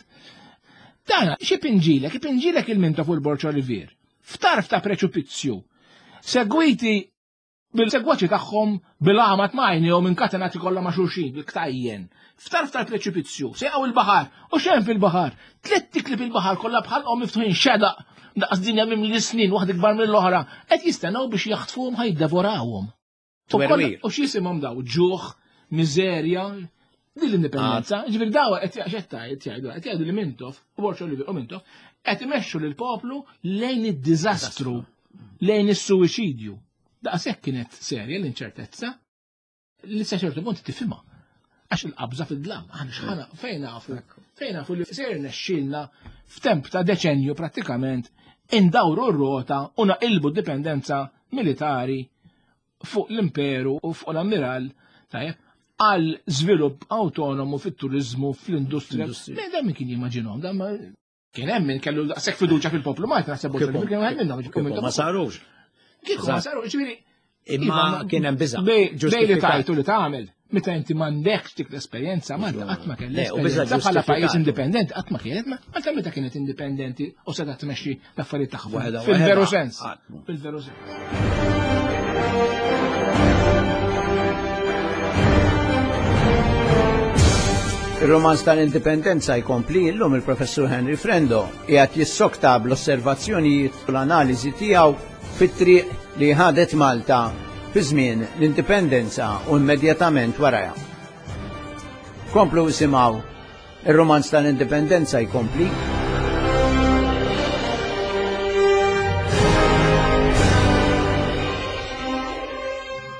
[SPEAKER 9] Dana, x'ipinġilek il-Mintoff u l-Borċ Olivier. F'tarf ta' preċupizzju. Segwiti bil-segwaċi tagħhom bil-għamat majni u minn katenati kollha ma' xulxin bil-ktajjen. F'tarf ta' preċupizzju, seqgħu il-baħar. U x'hemm fil-baħar? Tliet tikli fil-baħar kollha bħalhom miftuħin xedaq daqs dinja minn l-snin waħda kbar mill-oħra. Qed jistennew biex jaħtfuhom ħajdevorawhom. U x'isimhom daw? Ġuħ, miżerja, din l-indipendenza, ġifieri daw qed jgħidu li Mintoff u Borċ Olivier u Mintoff qed imexxu lill-poplu lejn id-diżastru, lejn is-suwiċidju. Daqshekk kienet serja l-inċertezza li sa ċertu punt tifhimha. Għax il-qabża fid-dlam, aħna fejn nafu li ser nexxilna f'temp ta' deċenju prattikament indawru r-rota u naqilbu d-dipendenza militari fuq l-imperu u fuq l-ammiral tajjeb għal żvilupp autonomu fit-turizmu, fl-industrija. Dan min kien jimmaġinhom, dan kien hemm min kellu daqshekk fiduċja fil-poplu Malta naħseb kien wieħed minnhom.
[SPEAKER 1] Ma sarux.
[SPEAKER 9] Kieku ma sarux, ġifieri.
[SPEAKER 1] Imma kien hemm biża'.
[SPEAKER 9] Bej li tajtu li tagħmel meta inti m'għandekx dik l-esperjenza Malta qatt ma kellha esperjenza bħala pajjiż indipendenti qatt ma kienet Malta meta kienet indipendenti u seta tmexxi l-affarijiet tagħha fil-veru sens. Fil-veru sens.
[SPEAKER 1] Il-romanz tal-indipendenza jkompli illum il-professur Henry Frendo qiegħed jissokta bl-osservazzjonijiet u l-analiżi tiegħu fit-triq li ħadet Malta fi żmien l-indipendenza u immedjatament warajha. Komplu isimgħu ir-romanz tal-indipendenza jkompli.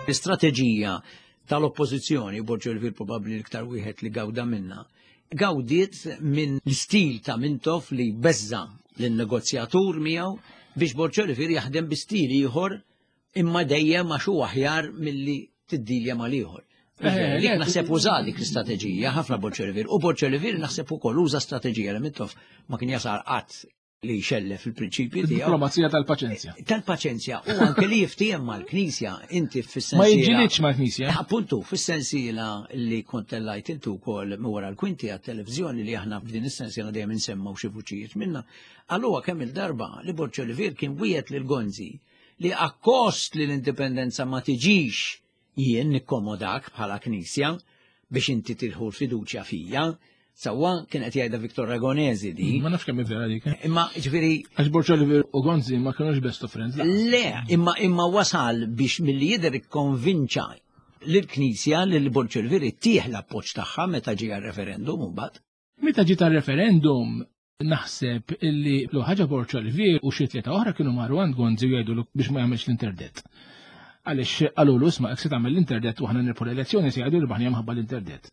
[SPEAKER 1] L-istrateġija tal-oppożizzjoni, Borġolivir probabbli l-iktar wieħed li gawda minna, gawdiet minn l-istil ta' Mintoff li beżza l-negozjatur miegħu biex Borġolivir jaħdem bi stil ieħor imma dejjem għax huwa aħjar milli tiddilja mal-ieħor. Dik naħseb uża dik l-istrateġija ħafna Borġolivir u Borġolivir naħseb ukoll uża strateġija li Mintoff ma kien jasar qatt li jxellef fil-prinċipji tiegħu.
[SPEAKER 9] Diplomazija tal-paċenzja.
[SPEAKER 1] Tal-paċenzja u anke li jiftiem mal-Knisja inti fis-sensiela.
[SPEAKER 9] Ma jiġġielidx mal-Knisja.
[SPEAKER 1] Appuntu fis-sensiela li kont tellajt intu wkoll wara l-kwinti għat-televiżjoni li aħna f'din is-sensiela dejjem insemmaw xi vuċijiet minna. Allura kemm il-darba li Borġolivir kien wiegħed lil Gonzi li akkost li l-indipendenza ma tiġix jien nikkomodak bħala Knisja biex inti tilħu l-fiduċja fija. Sawa kienet jgħidha Viktor Ragonesi di.
[SPEAKER 9] Ma nafx kemm vera dik.
[SPEAKER 1] Imma ġifieri
[SPEAKER 9] għax Borġolivir u Gonzi ma kinux best of friends.
[SPEAKER 1] Le, imma wasal biex milli jidher ikkonvinċa lill-Knisja li Borġolivir ittieħ l-appoġġ tagħha meta ġie għar-referendum imbagħad.
[SPEAKER 9] Meta ġiet għar-referendum naħseb illi ħaġa Borġolivir u xi tlieta oħra kienu marru għand Gonzi jgħidu biex ma jagħmilx l-interdet. Għaliex qalulu isma' jekk se tagħmel l-interdet u aħna nirpu l-elezzjoni se jgħidu li baħnija minħabba l-interdet.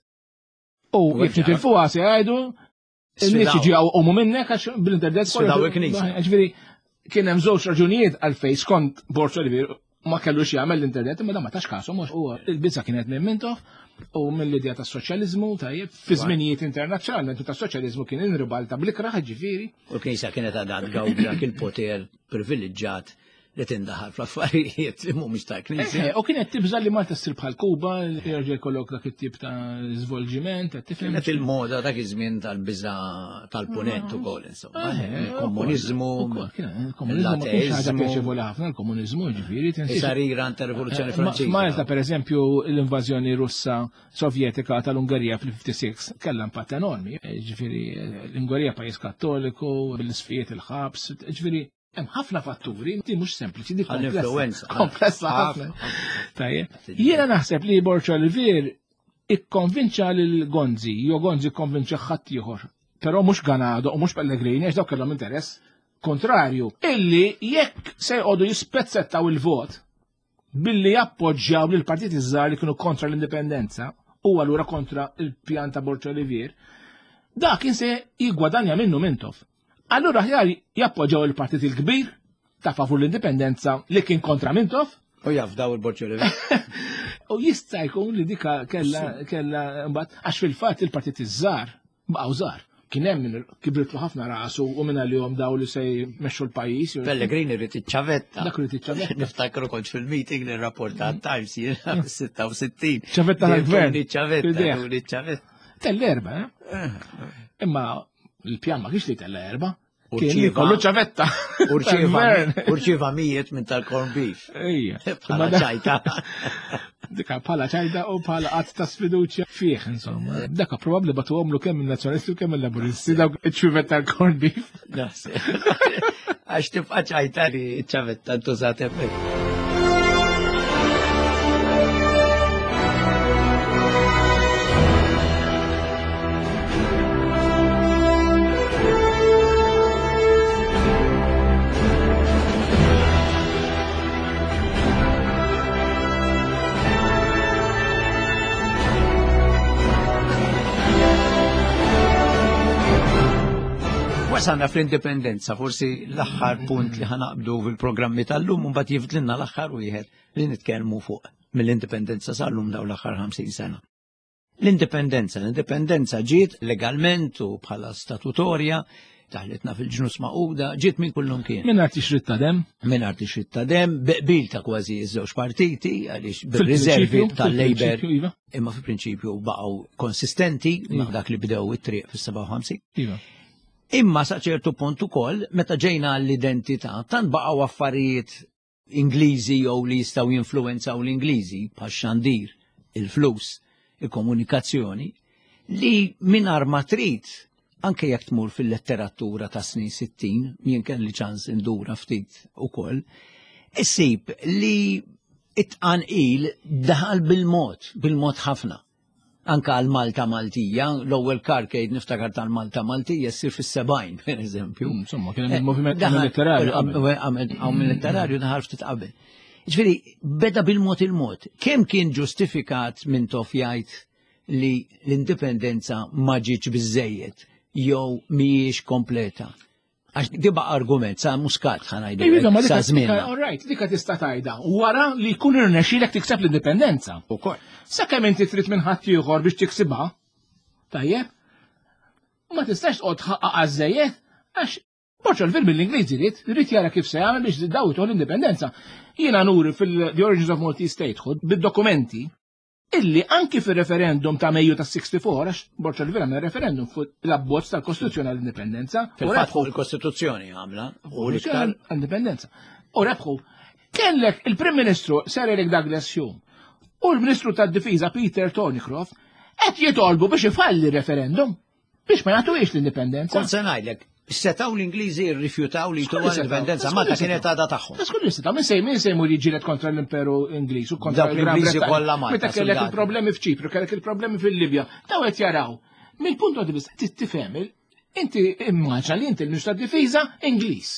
[SPEAKER 9] U jek nitilfuha se jgħidu n-nies jiġu u minnek għax bil-interdet.
[SPEAKER 1] Sfidaw il-Knisja.
[SPEAKER 9] Ġifieri kien hemm żewġ raġunijiet għalfejn skont Borġolivir ma kellux jagħmel l-internet imma dan ma tax kasom u l-biża kienet minn Mintoff u mill-idea tas-soċjaliżmu tajjeb fi żminijiet internazzjonalment u tas-soċjaliżmu kien inribalta bl-ikraħ ġifieri. U
[SPEAKER 1] l-Knisja kienet għadha tgawdilek il-poter privileġġjat li tindaħal fl-affarijiet li mhumiex ta' Knisja.
[SPEAKER 9] U kienet tibża li Malta ssir bħal Kuba, jerġa' jkollok dak it-tip ta' żvolġiment, tifhem.
[SPEAKER 1] Kienet il-moda dak iż-żmien tal-biża tal-punent ukoll insomma. Il-komuniżmu,
[SPEAKER 9] il-komuniżmu kienx ħaġa pjaċevoli ħafna, il-komuniżmu ġifieri.
[SPEAKER 1] Sarira ta' rivoluzzjoni Franċiża.
[SPEAKER 9] Malta pereżempju l-invażjoni Russa Sovjetika tal-Ungerija fil-56 kellha impatt enormi. Ġifieri l-Ungerija pajjiż Kattoliku, bil-isfijiet il-ħabs, ġifieri hemm ħafna fatturi, inti mhux sempliċi dik komplessa ħafna. Jiena naħseb li Borġolivir ikkonvinċa lil Gonzi, jew Gonzi ikkonvinċa ħadd ieħor, però mhux Ganado u mhux Pellegrini għax dawk kellhom interess kontrarju, illi jekk se jqogħdu jispezzettaw il-vot billi jappoġġjaw lil partiti żgħar li kienu kontra l-indipendenza u allura kontra il-pjan ta' Borġolivir, dak kien se jiggwadanja minnu Mintoff. Allura ħjar jappoġġaw il-partit il-kbir ta' favur l-indipendenza li kien kontra Mintoff.
[SPEAKER 1] U jafdaw il-Borġolivir.
[SPEAKER 9] U jista' jkun li dika kella mbagħad għax fil-fatt il-partit iż-żgħar baqgħu żgħar. Kien hemm min kibritlu ħafna rasu u minn għalihom daw li se jmexxu l-pajjiż.
[SPEAKER 1] Pellegrini rrid iċċavetta.
[SPEAKER 9] Dak rrid iċċavetta.
[SPEAKER 1] Niftakru kont fil-meeting li rrapportat Times jiena fis-66.
[SPEAKER 9] ċavetta tal-gvern.
[SPEAKER 1] Ċavetta.
[SPEAKER 9] Tell-erba, imma il-pjan ma kienx li tell-erba. Kien kollu ċavetta.
[SPEAKER 1] Urċiva mijiet minn tal-corn beef.
[SPEAKER 9] Ejja.
[SPEAKER 1] Bħala ċajta.
[SPEAKER 9] Dika bħala ċajta u bħala qatt ta' sfiduċja fih, insomma. Daka probabbli batu għomlu kemm il-nazzjonalisti u kemm il-laburisti dawk iċ-ċivetta tal-corn beef.
[SPEAKER 1] Għax tibqa' ċajta li ċavetta ntużat hemmhekk. Wasanna fl-indipendenza, forsi l-aħħar punt li ħanaqbdu fil-programmi tal-lum, mbagħad jifdlinna l-aħħar wieħed li nitkellmu fuq mill-indipendenza sal-lum daw l-aħħar 50 sena. L-indipendenza ġiet legalment u bħala statutorja, taħlitna fil-ġnus Maquda, ġiet minn kullum kien.
[SPEAKER 9] Minn arti xritta dem?
[SPEAKER 1] Minn arti xritta dem, beqbil ta' kważi iż-żewġ partiti, għaliex bil-riservi tal-Labor, imma fil-prinċipju baqgħu konsistenti ma' dak li bdew it-triq fis-57. Imma sa ċertu punt ukoll meta ġejna l-identità tant baqgħu affarijiet Ingliżi jew li jistgħu jinfluwenzaw l-Ingliżi bħax xandir, il-flus, il-komunikazzjoni li mingħajr ma trid anke jekk tmur fil-letteratura ta' snin 60, jien kelli ċans indura ftit ukoll, issib li it-tqanqil daħal bil-mod ħafna. Anka għal-Malta Maltija, l-ewwel karkejd niftakar tal-Malta Maltija ssir fis-70, per eżempju.
[SPEAKER 9] Insomma, kien hemm il-moviment milittarju.
[SPEAKER 1] Għaw milittarju daħal ftit qabel. Ġifieri beda bil-mod il-mod. Kemm kien ġustifikat minn tof jgħid li l-indipendenza ma ġietx biżejjed jew mhijiex kompleta? Għax diba argument, sa' muskat ħanajdilek, sa' żmien.
[SPEAKER 9] All right, dika tista' tajda. Wara li jkun irnexxielek tikseb l-indipendenza.
[SPEAKER 1] Ukoll.
[SPEAKER 9] Sakemm inti trid minn ħadd ieħor biex tiksibha, tajjeb, ma tistax tqgħod ħaqqa żejjed għax Porċolville mill-Ingliż irid jara kif se jagħmel biex daw jitgħu l-indipendenza. Jiena nuri fil-The Origins of Maltese Statehood bid-dokumenti illi anki fil-referendum ta' Mejju ta' 64, għax Porċolville għamel referendum fuq l-abbozz tal-Kostituzzjoni għall-Indipendenza.
[SPEAKER 1] Fil-fatt il-Kostituzzjoni għamla.
[SPEAKER 9] U l-iktar għall-Indipendenza. U rebħu, kellek il-Prim Ministru Sir Eric Douglas Hume u l-Ministru tad-Difiża Peter Thornycroft qed jitolbu biex ifalli referendum biex ma jagħtuhiex l-indipendenza.
[SPEAKER 1] Kont se ngħidlek, setaw l-Ingliżi rrifjutaw li jtuha l-indipendenza, Malta kienet għadha tagħhom.
[SPEAKER 9] Skur setaw, min sejmu jiġilet kontra l-Imperu Ingliż u kontra
[SPEAKER 1] l-Ingliżi kollha Malta.
[SPEAKER 9] Meta kellek il-problemi f'Ċipru, kellek il-problemi fil-Libja, taw qed jaraw. Mill-punt di vista tifhem, inti immaġna li inti l-Ministru tad-Difiża Ingliż.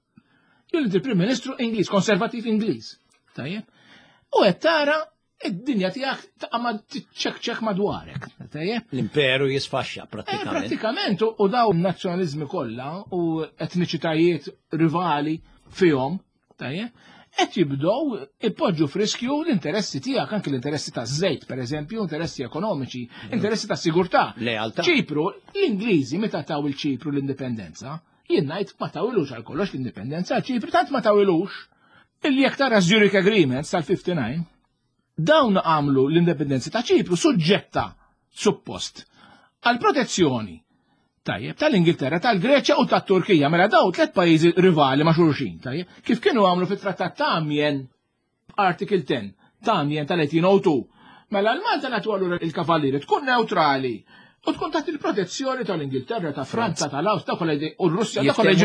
[SPEAKER 9] Jew inti il-Prim Ministru Ingliż, konservativ Ingliż. Tajjeb? U qed tara id-dinja tiegħek taqma tiċċek madwarek.
[SPEAKER 1] L-imperu jisfaxxa prattikament.
[SPEAKER 9] Prattikament u daw n-nazzjonaliżmi kollha u etniċitajiet rivali fihom, tajjeb, qed jibdew ipoġġu f'riskju l-interessi tiegħek, anke l-interessi taż-żejt, pereżempju, interessi ekonomiċi, interessi ta' sigurtà.
[SPEAKER 1] Lealtà.
[SPEAKER 9] Ċipru, l-Ingliżi meta taw il-Ċipru l-indipendenza, jien ngħid ma tawilux għal kollox l-indipendenza, ċipru tant ma tawilux illi jekk tara Zurich Agreements tal-59 dawn għamlu l-indipendenza ta' Ċipru suġġetta suppost għal protezzjoni tajjeb tal-Ingilterra, tal-Greċja u tat-Turkija, mela daw tliet pajjiżi rivali ma' xulxin, tajjeb, kif kienu għamlu fit-Trattat ta' Amiens, Article 10 ta' Amiens tal-1802, mela l-Malta nagħtu allura il-kavallieri tkun neutrali u tkun tagħti il-protezzjoni tal-Ingilterra, ta' Franza, tal-Awstrija, u r-Russja,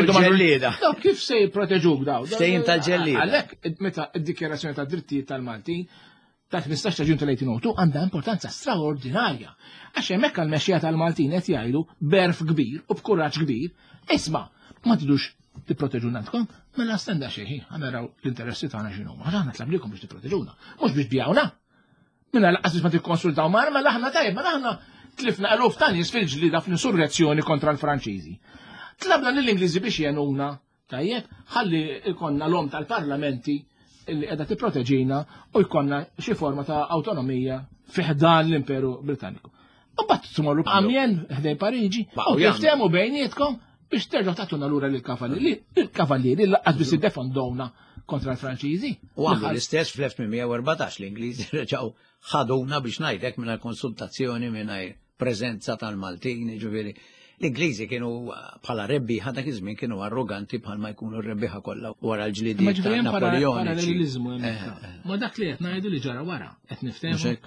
[SPEAKER 9] daw kif se jipproteġuk daw?
[SPEAKER 1] Ftehim tal-ġellieda.
[SPEAKER 9] Għalhekk meta d-Dikjarazzjoni tad-Drittijiet tal-Maltin ta' 15 ta' ġunju tal-1802 għandha importanza straordinarja. Għax hemmhekk għall-mexxija tal-Maltin qed jgħidu berf kbir u b'kuraġġ kbir, isma' ma tidux tipproteġuna antkom, mela stenda xejn, naraw l-interessi tagħna x'inhu. Aħna tlablikom biex tipproteġuna, mhux biex tbjawna. Minna laqqas biex ma tikkonsultaw mar, mela aħna tajjeb, mela aħna tlifna eluf ta' nies fil-ġlida f'insurrezzjoni kontra l-Franċiżi. Tlabna lill-Ingliżi biex jenuna, tajjeb, ħalli ikonna l-om tal-parlamenti illi qiegħda tipproteġina u jkollna xi forma ta' awtonomija fiħdan l-Imperu Britanniku. U mbagħad tmorru Amiens ħdejn Pariġi u tiftehmu bejnietkom biex terġgħu tagħtuna lura lill-kavallieri laqqas biss iddefendowna kontra l-Franċiżi.
[SPEAKER 1] U għamlu l-istess fl-1814 l-Ingliżi reġgħu ħaduna biex ngħidlek mingħajr konsultazzjoni mingħajr preżenza tal-Maltin, ġifieri. L-Ingliżi kienu bħala rebbieħa dak iż-żmien kienu arroganti bħalma jkunu r-rebbieħa kollha wara l-ġlidiet ta' Napoleoniċi.
[SPEAKER 9] Ma dak li qed ngħidu li ġara wara qed niftehmu.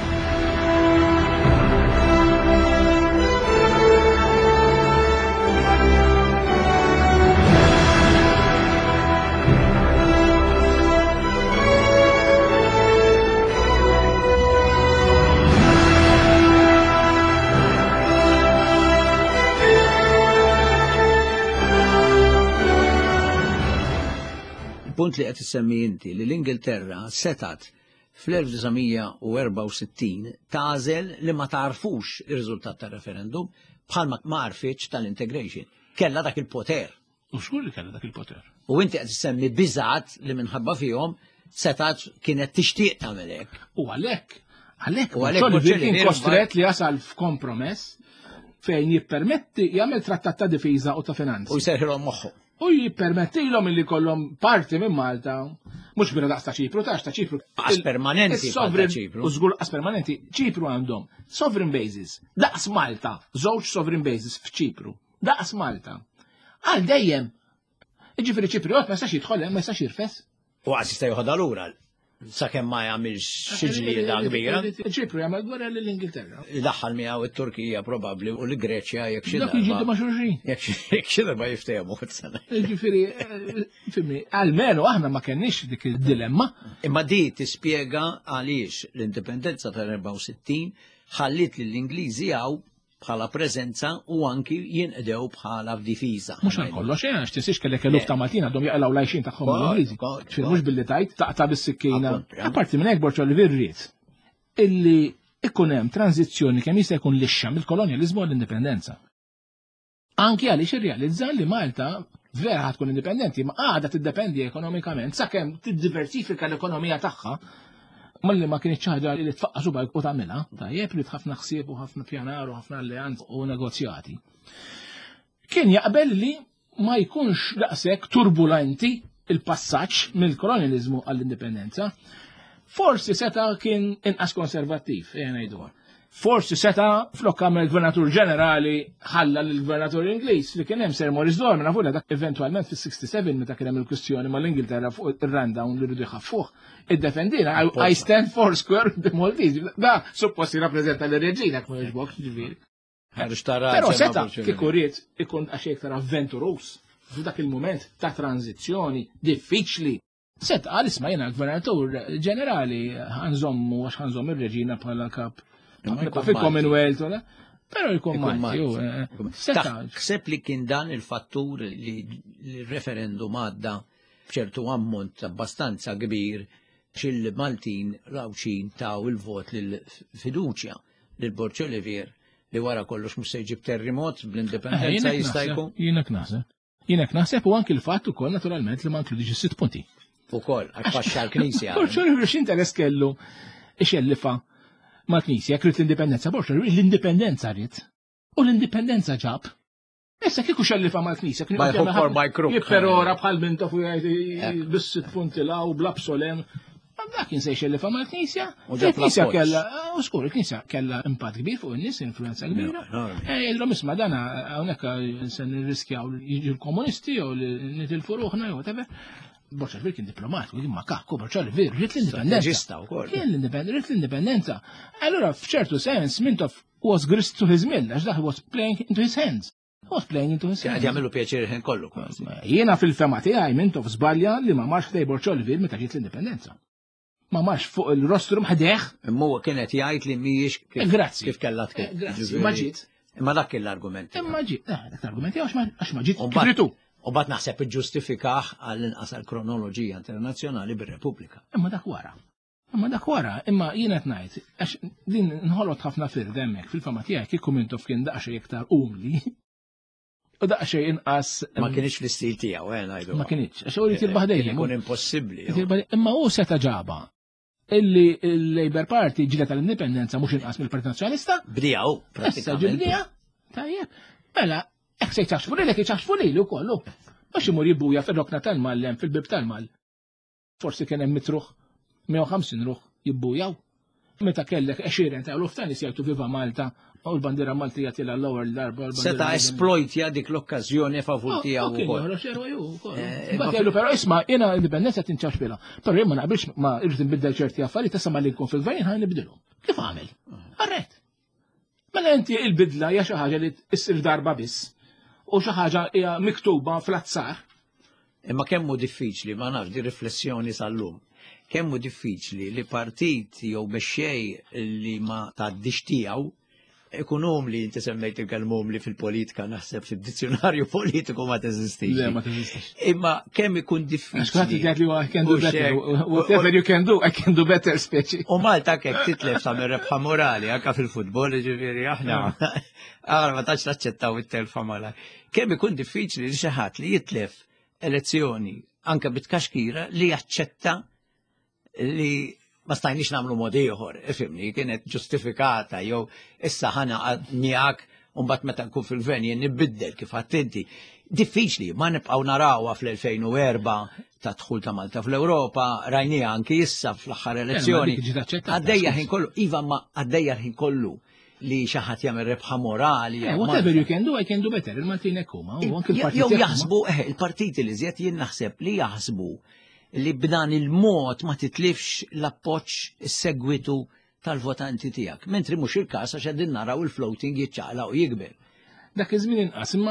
[SPEAKER 1] Punt li qed issemmi inti li l-Ingilterra setat fl-1964 tażel li ma tarfux ir-riżultat tar-referendum bħalma ma għarfitx tal-integration. Kella dak il-poter.
[SPEAKER 9] U xgur li kella dak il-poter.
[SPEAKER 1] U inti qed issemmi biżgħat li minħabba fihom setat kienet tixtieq tagħmel hekk.
[SPEAKER 9] U għalhekk kien kostret li jasal f'kompromess fejn jippermetti jagħmel trattat ta' difiża u ta' finanzi.
[SPEAKER 1] U jserħilhom moħħhom.
[SPEAKER 9] U jippermettilhom illi kollhom parti minn Malta, mhux bira daqs ta' Ċipru, ta' Ċipru.
[SPEAKER 1] Qas permanenti ta' Ċipru.
[SPEAKER 9] U żgur qas permanenti, Ċipru għandhom sovereign bases, daqs Malta, żewġ sovereign bases f'Ċipru, daqs Malta. Għal dejjem. Ġifieri Ċipriot ma jistax jidħol hemm, ma jistax jirfes.
[SPEAKER 1] U għas jista' jieħodha lura. Sakemm ma jagħmilx xi ġlieda kbira.
[SPEAKER 9] Ċipru jagħmel gwerra lill-Ingilterra.
[SPEAKER 1] Daħħal miegħu t-Turkija probabbli u l-Greċja jekk xi
[SPEAKER 9] dak jiġidu ma' xulxin.
[SPEAKER 1] Jekk xi darba jiftehmu.
[SPEAKER 9] Ġifieri, fimni, almenu aħna ma kenniex dik il-dilemma.
[SPEAKER 1] Imma di tispjega għaliex l-indipendenza tal-64 ħallit lill-Ingliżi hawn bħala preżenza u anki jinqdew bħala f'difiża.
[SPEAKER 9] Mhux għal kollox għax tinsiex kellek eluf ta' Maltin għadhom jaqlaw lajxin tagħhom l-Ingliżi. Mhux billi tajt taqta' bis-sikkina. Apparti minn hekk Borċa Olivier ried illi ikun hemm tranzizzjoni kemm jista' jkun lixxa mill-kolonjaliżmu għall-indipendenza. Anki għaliex irrealizza li Malta vera ħad tkun indipendenti, ma għadha tiddependi ekonomikament sakemm tiddiversifika l-ekonomija tagħha malli ma kienx ħaġa li tfaqqa suba u tagħmilha, tajjeb li ħafna ħsieb u ħafna pjanar u ħafna alleanz u negozjati. Kien jaqbel li ma jkunx daqshekk turbulenti il-passaġġ mill-kolonializmu għall-indipendenza. Forsi seta kien inqas konservattiv, ngħiduha. Forsi seta flok għamel il-Gvernatur Ġenerali ħalla l-Gvernatur Ingliż li kien hemm Sir Maurice Dorman nafu dak eventwalment fis-67 meta kien hemm il-kwistjoni mal-Ingilterra fuq ir-rundown li rridu jħaffuh. Iddefendina I stand for square with the Maltese. Da suppost jirrappreżenta l-reġina kien jogħġbok ġifieri. Però seta kieku ried ikun għax iktar avventurus f'dak il-mument ta' tranzizzjoni diffiċli. Seta għal isma' jiena l-Gvernatur Ġenerali ħanżommu għax ħanżomm ir-reġina bħala kap. Fil-Commonwealth, pero il-Commonwealth.
[SPEAKER 1] Taħseb li kien dan il-fattur li l-referendum għadda b'ċertu ammont abbastanza kbir xil-Maltin rawċin taw il-vot l-fiduċja l-Borċa Olivier li wara kollox mhux se jġib terremot bl-indipendenza jista' jkun.
[SPEAKER 9] Jienek naħseb u anki l-fatt ukoll naturalment li ma nkludix is-sitt punti.
[SPEAKER 1] Ukoll għax paxxa l-Knisja.
[SPEAKER 9] Borċa Olivier x'interess kellu ixellifa mal-Knisja krid l-indipendenza, Borċa l-indipendenza rrid u l-indipendenza ġab. Issa kieku xellifa mal-Knisja kien jipperora bħal minta fu jgħid bis-sitt punti la u bla b'solem. Dak kien se jxellifa mal-Knisja. Il-Knisja kellha skur, il-Knisja kellha impatt kbir fuq in-nies, influenza kbira. Illum isma' dan hawnhekk se nirriskjaw jiġu l-komunisti jew nitilfu ruħna jew whatever. Borċa Olivier kien diplomatiku, kien makakku, Borċa Olivier rrid l-indipendenza. Kien l-indipendenza. Allura f'ċertu sens Mintoff was grist to his mill, għax dak was playing into his hands. Was playing into his hands.
[SPEAKER 1] Għad jagħmlu pjaċir ħin kollu.
[SPEAKER 9] Jiena fil-fema tiegħi Mintoff żbalja li ma marx ħdej Borċa Olivier meta ġiet l-indipendenza. Ma marx fuq il-rostrum ħdeħ.
[SPEAKER 1] Imma huwa kienet jgħid li mhijiex kif kellha tkun.
[SPEAKER 9] Grazzi, ma ġiet.
[SPEAKER 1] Imma dak kien l-argument.
[SPEAKER 9] Imma ġiet, dak l-argument għax ma ġiet kifritu.
[SPEAKER 1] U bat naħseb iġġustifikaħ għall-inqas kronoloġija internazzjonali bir-Repubblika.
[SPEAKER 9] Imma dak wara. Imma jiena qed ngħid, għax din nħolot ħafna fird hemmhekk fil-fama tiegħek kieku Mintoff kien daqsxejn iktar umli. U daqsxejn inqas.
[SPEAKER 1] Ma kienx fl-istil tiegħu, ngħidu.
[SPEAKER 9] Ma kienx, għax hu jrid jirbaħ dejjem.
[SPEAKER 1] Ikun impossibbli.
[SPEAKER 9] Imma hu seta' ġaba illi l-Labour Party ġilet tal-indipendenza mhux inqas mill-Partit Nazzjonalista.
[SPEAKER 1] Bdiegħu pratikament.
[SPEAKER 9] Ġibdija. Tajjeb. Mela, hekk se jtaxfu lilek jtaxfu lilu kollu. Għax imur jibbuja fil-rokna tal-mal fil-bib tal-mal. Forsi kien hemm mitruħ 150 ruħ jibbujaw. Meta kellek 20 ta' eluf ta' nies jgħidu viva Malta u l-bandira Maltija tilha l-ewwel darba.
[SPEAKER 1] Seta' esploitja dik l-okkażjoni favur tiegħu wkoll.
[SPEAKER 9] Però isma' jiena indipendenza tinċaxfilha. Però jien ma naqbilx ma irrid inbiddel ċerti affarijiet issa ma li nkun fil-gvern ħa nibdilhom. Kif għamel? Arret. Mela inti il-bidla hija xi ħaġa li issir darba biss. U xi ħaġa hija miktuba fl-azzar.
[SPEAKER 1] Imma kemmu diffiċli, ma nafx di riflessjoni sal-lum. Kemmu diffiċli li partit jew mexxej li ma tgħaddix tiegħu ikun umli, inti semmejt il-kelm umli fil-politika naħseb fid-dizzjonarju politiku ma teżistix.
[SPEAKER 9] Le ma teżistix.
[SPEAKER 1] Imma kemm ikun diffiċli.
[SPEAKER 9] I can do better. Whatever you can do, I can do better speċi.
[SPEAKER 1] U Malta kek titlef sa rebħa morali anke fil-futbol, ġifieri aħna ma tax naċċettaw it-telfa morali. Kemm ikun diffiċli li xi ħadd li jitlef elezzjoni anke bit-kaxkira li jaċċetta li ma stajniex nagħmlu mod ieħor, ifhimni, kienet ġustifikata jew issa ħana miegħek u mbagħad meta nkun fil-gvern jien nibbiddel kif għadt inti. Diffiċli ma nibqgħu narawha fl-2004 ta' dħul ta' Malta fl-Ewropa, rajnija anki issa fl-aħħar elezzjoni. Għaddejja ħin kollu, iva ma għaddejja ħin kollu li xi ħadd jagħmel rebħa morali.
[SPEAKER 9] Whatever you can do, I can do better. Il-Maltin hekk huma.
[SPEAKER 1] Jew jaħsbu il-partiti li żjed jien naħseb li jaħsbu li b'dan il-mod ma titlifx l-appoġġ is-segwitu tal-votanti tiegħek. Mentri mhux il-każ għax qegħdin naraw il-floating jiċċaqla u jikber.
[SPEAKER 9] Dak iż-żmien inqas, imma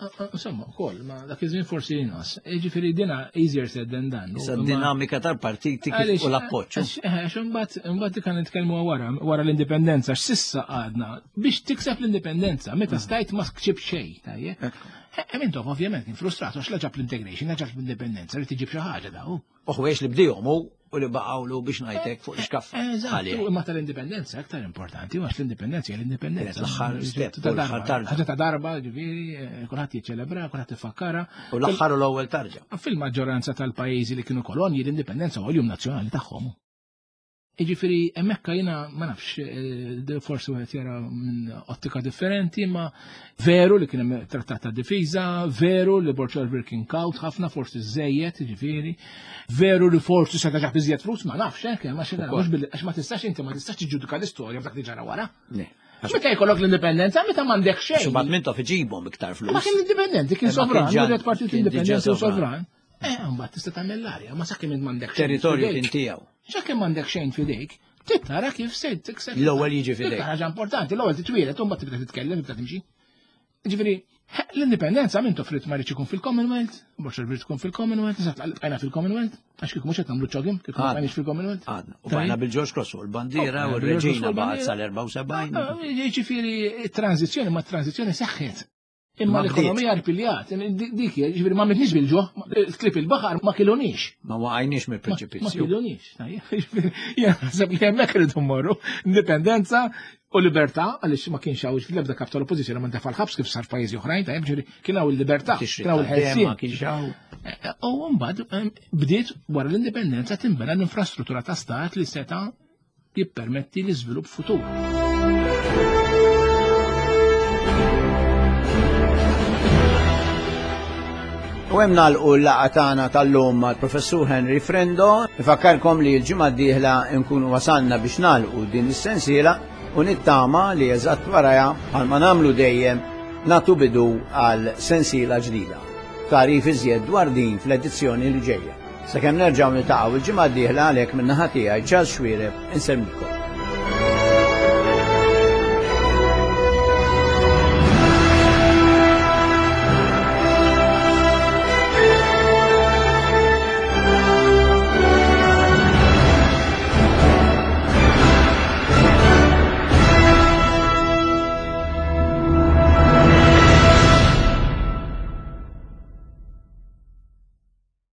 [SPEAKER 9] Insomma, koll, ma dak iż-żmien forsi jinqas. Ġifieri dina easier said than done.
[SPEAKER 1] Issa d-dinamika tal-partiti kif u l-appoġġ.
[SPEAKER 9] Imbagħad kan nitkellmu wara l-indipendenza x'sissa għadna biex tikseb l-indipendenza meta stajt ma ksib xejn, tajjeb. Mintom ovvjament kien frustrat għax laġab l-integration, laġab l-indipendenza, li tiġib xi ħaġa daw.
[SPEAKER 1] Uħwex li bdihom u li baqgħu biex ngħidlek fuq x-kaffa.
[SPEAKER 9] Eżatt, imma tal-indipendenza aktar importanti, għax l-indipendenza hija l-indipendenza.
[SPEAKER 1] L-aħħar step,
[SPEAKER 9] ħaġa ta' darba, ġifieri, kulħadd jiċċelebra, kulħadd ifakkara.
[SPEAKER 1] U l-aħħar u l-ewwel tarġa.
[SPEAKER 9] Fil-maġġoranza tal-pajjiżi li kienu kolonji l-indipendenza huwa l-jum nazzjonali tagħhom. Iġifiri, emmekka jina, ma nafx, forsi għet jara minn ottika differenti, ma veru li kienem trattat ta' difiża, veru li Borċol working out, ħafna forsi zzejiet, iġifiri, veru li forsi se taġaħ bizziet flus, ma nafx, ma xedna, għax ma tistax inti, ma tistax tiġudika l-istoria b'dak li ġara wara. Meta jkollok l-indipendenza, meta m'għandek xejn.
[SPEAKER 1] Xubat minn tof iġibhom iktar flus.
[SPEAKER 9] Ma kien indipendenti, kien sovran, jgħidet partit indipendenti u sovran. Mbagħad tista' tagħmel l-arja, ma sakemm m'għandek
[SPEAKER 1] territorju kien tiegħu.
[SPEAKER 9] X'akemm m'għandek xejn fidejk, titara kif se tikseb.
[SPEAKER 1] L-ewwel jiġi fidejk.
[SPEAKER 9] Ħaġa importanti, l-ewwel titwielet u mbagħad tibda titkellem, tibda timxi. Ġifieri, l-indipendenza minn toffrit ma rridx ikun fil-Commonwealth, Borċol rrid tkun fil-Commonwealth, iżda bqajna fil-Commonwealth, għax kieku mhux qed nagħmlu ċogim, kieku ma bqajniex fil-Commonwealth.
[SPEAKER 1] Għadna, u bqajna bil-George Cross u l-bandiera u r-reġina baqgħet sal-74.
[SPEAKER 9] Ġifieri, tranzizzjoni ma tranzizzjoni seħħet. Imma l-ekonomija rpiljat, dik ġifieri ma mitniex bil-ġuħ, tlip il-baħar ma kilunix.
[SPEAKER 1] Ma waqajniex mill-prinċipizju.
[SPEAKER 9] Ma kilunix. Jaħseb li hemmhekk irid mmorru indipendenza u libertà għaliex ma kienx hawn fil-ebda kap tal-oppożizzjoni ma ntefal ħabs kif sar pajjiżi oħrajn ta' ġifieri kien hawn il-libertà, kien hawn il-ħelsien. U mbagħad bdiet wara l-indipendenza tinbena l-infrastruttura ta' stat li seta' jippermetti l-iżvilupp futur.
[SPEAKER 1] U hemm nagħlqu l-laqgħa tagħna tal-lum mal-Professur Henry Frendo, ifakkarkom li l-ġimgħa d-dieħla nkunu wasalna biex nagħlqu din is-sensiela u nittama li eżatt warajha bħalma nagħmlu dejjem nagħtu bidu għal sensiela ġdida. Tarif iżjed dwar din fl-edizzjoni li ġejja. Sakemm nerġgħu niltaqgħu l-ġimgħa d-dieħla għalhekk min-naħa tiegħi Charles Xwiereb insemmilkom.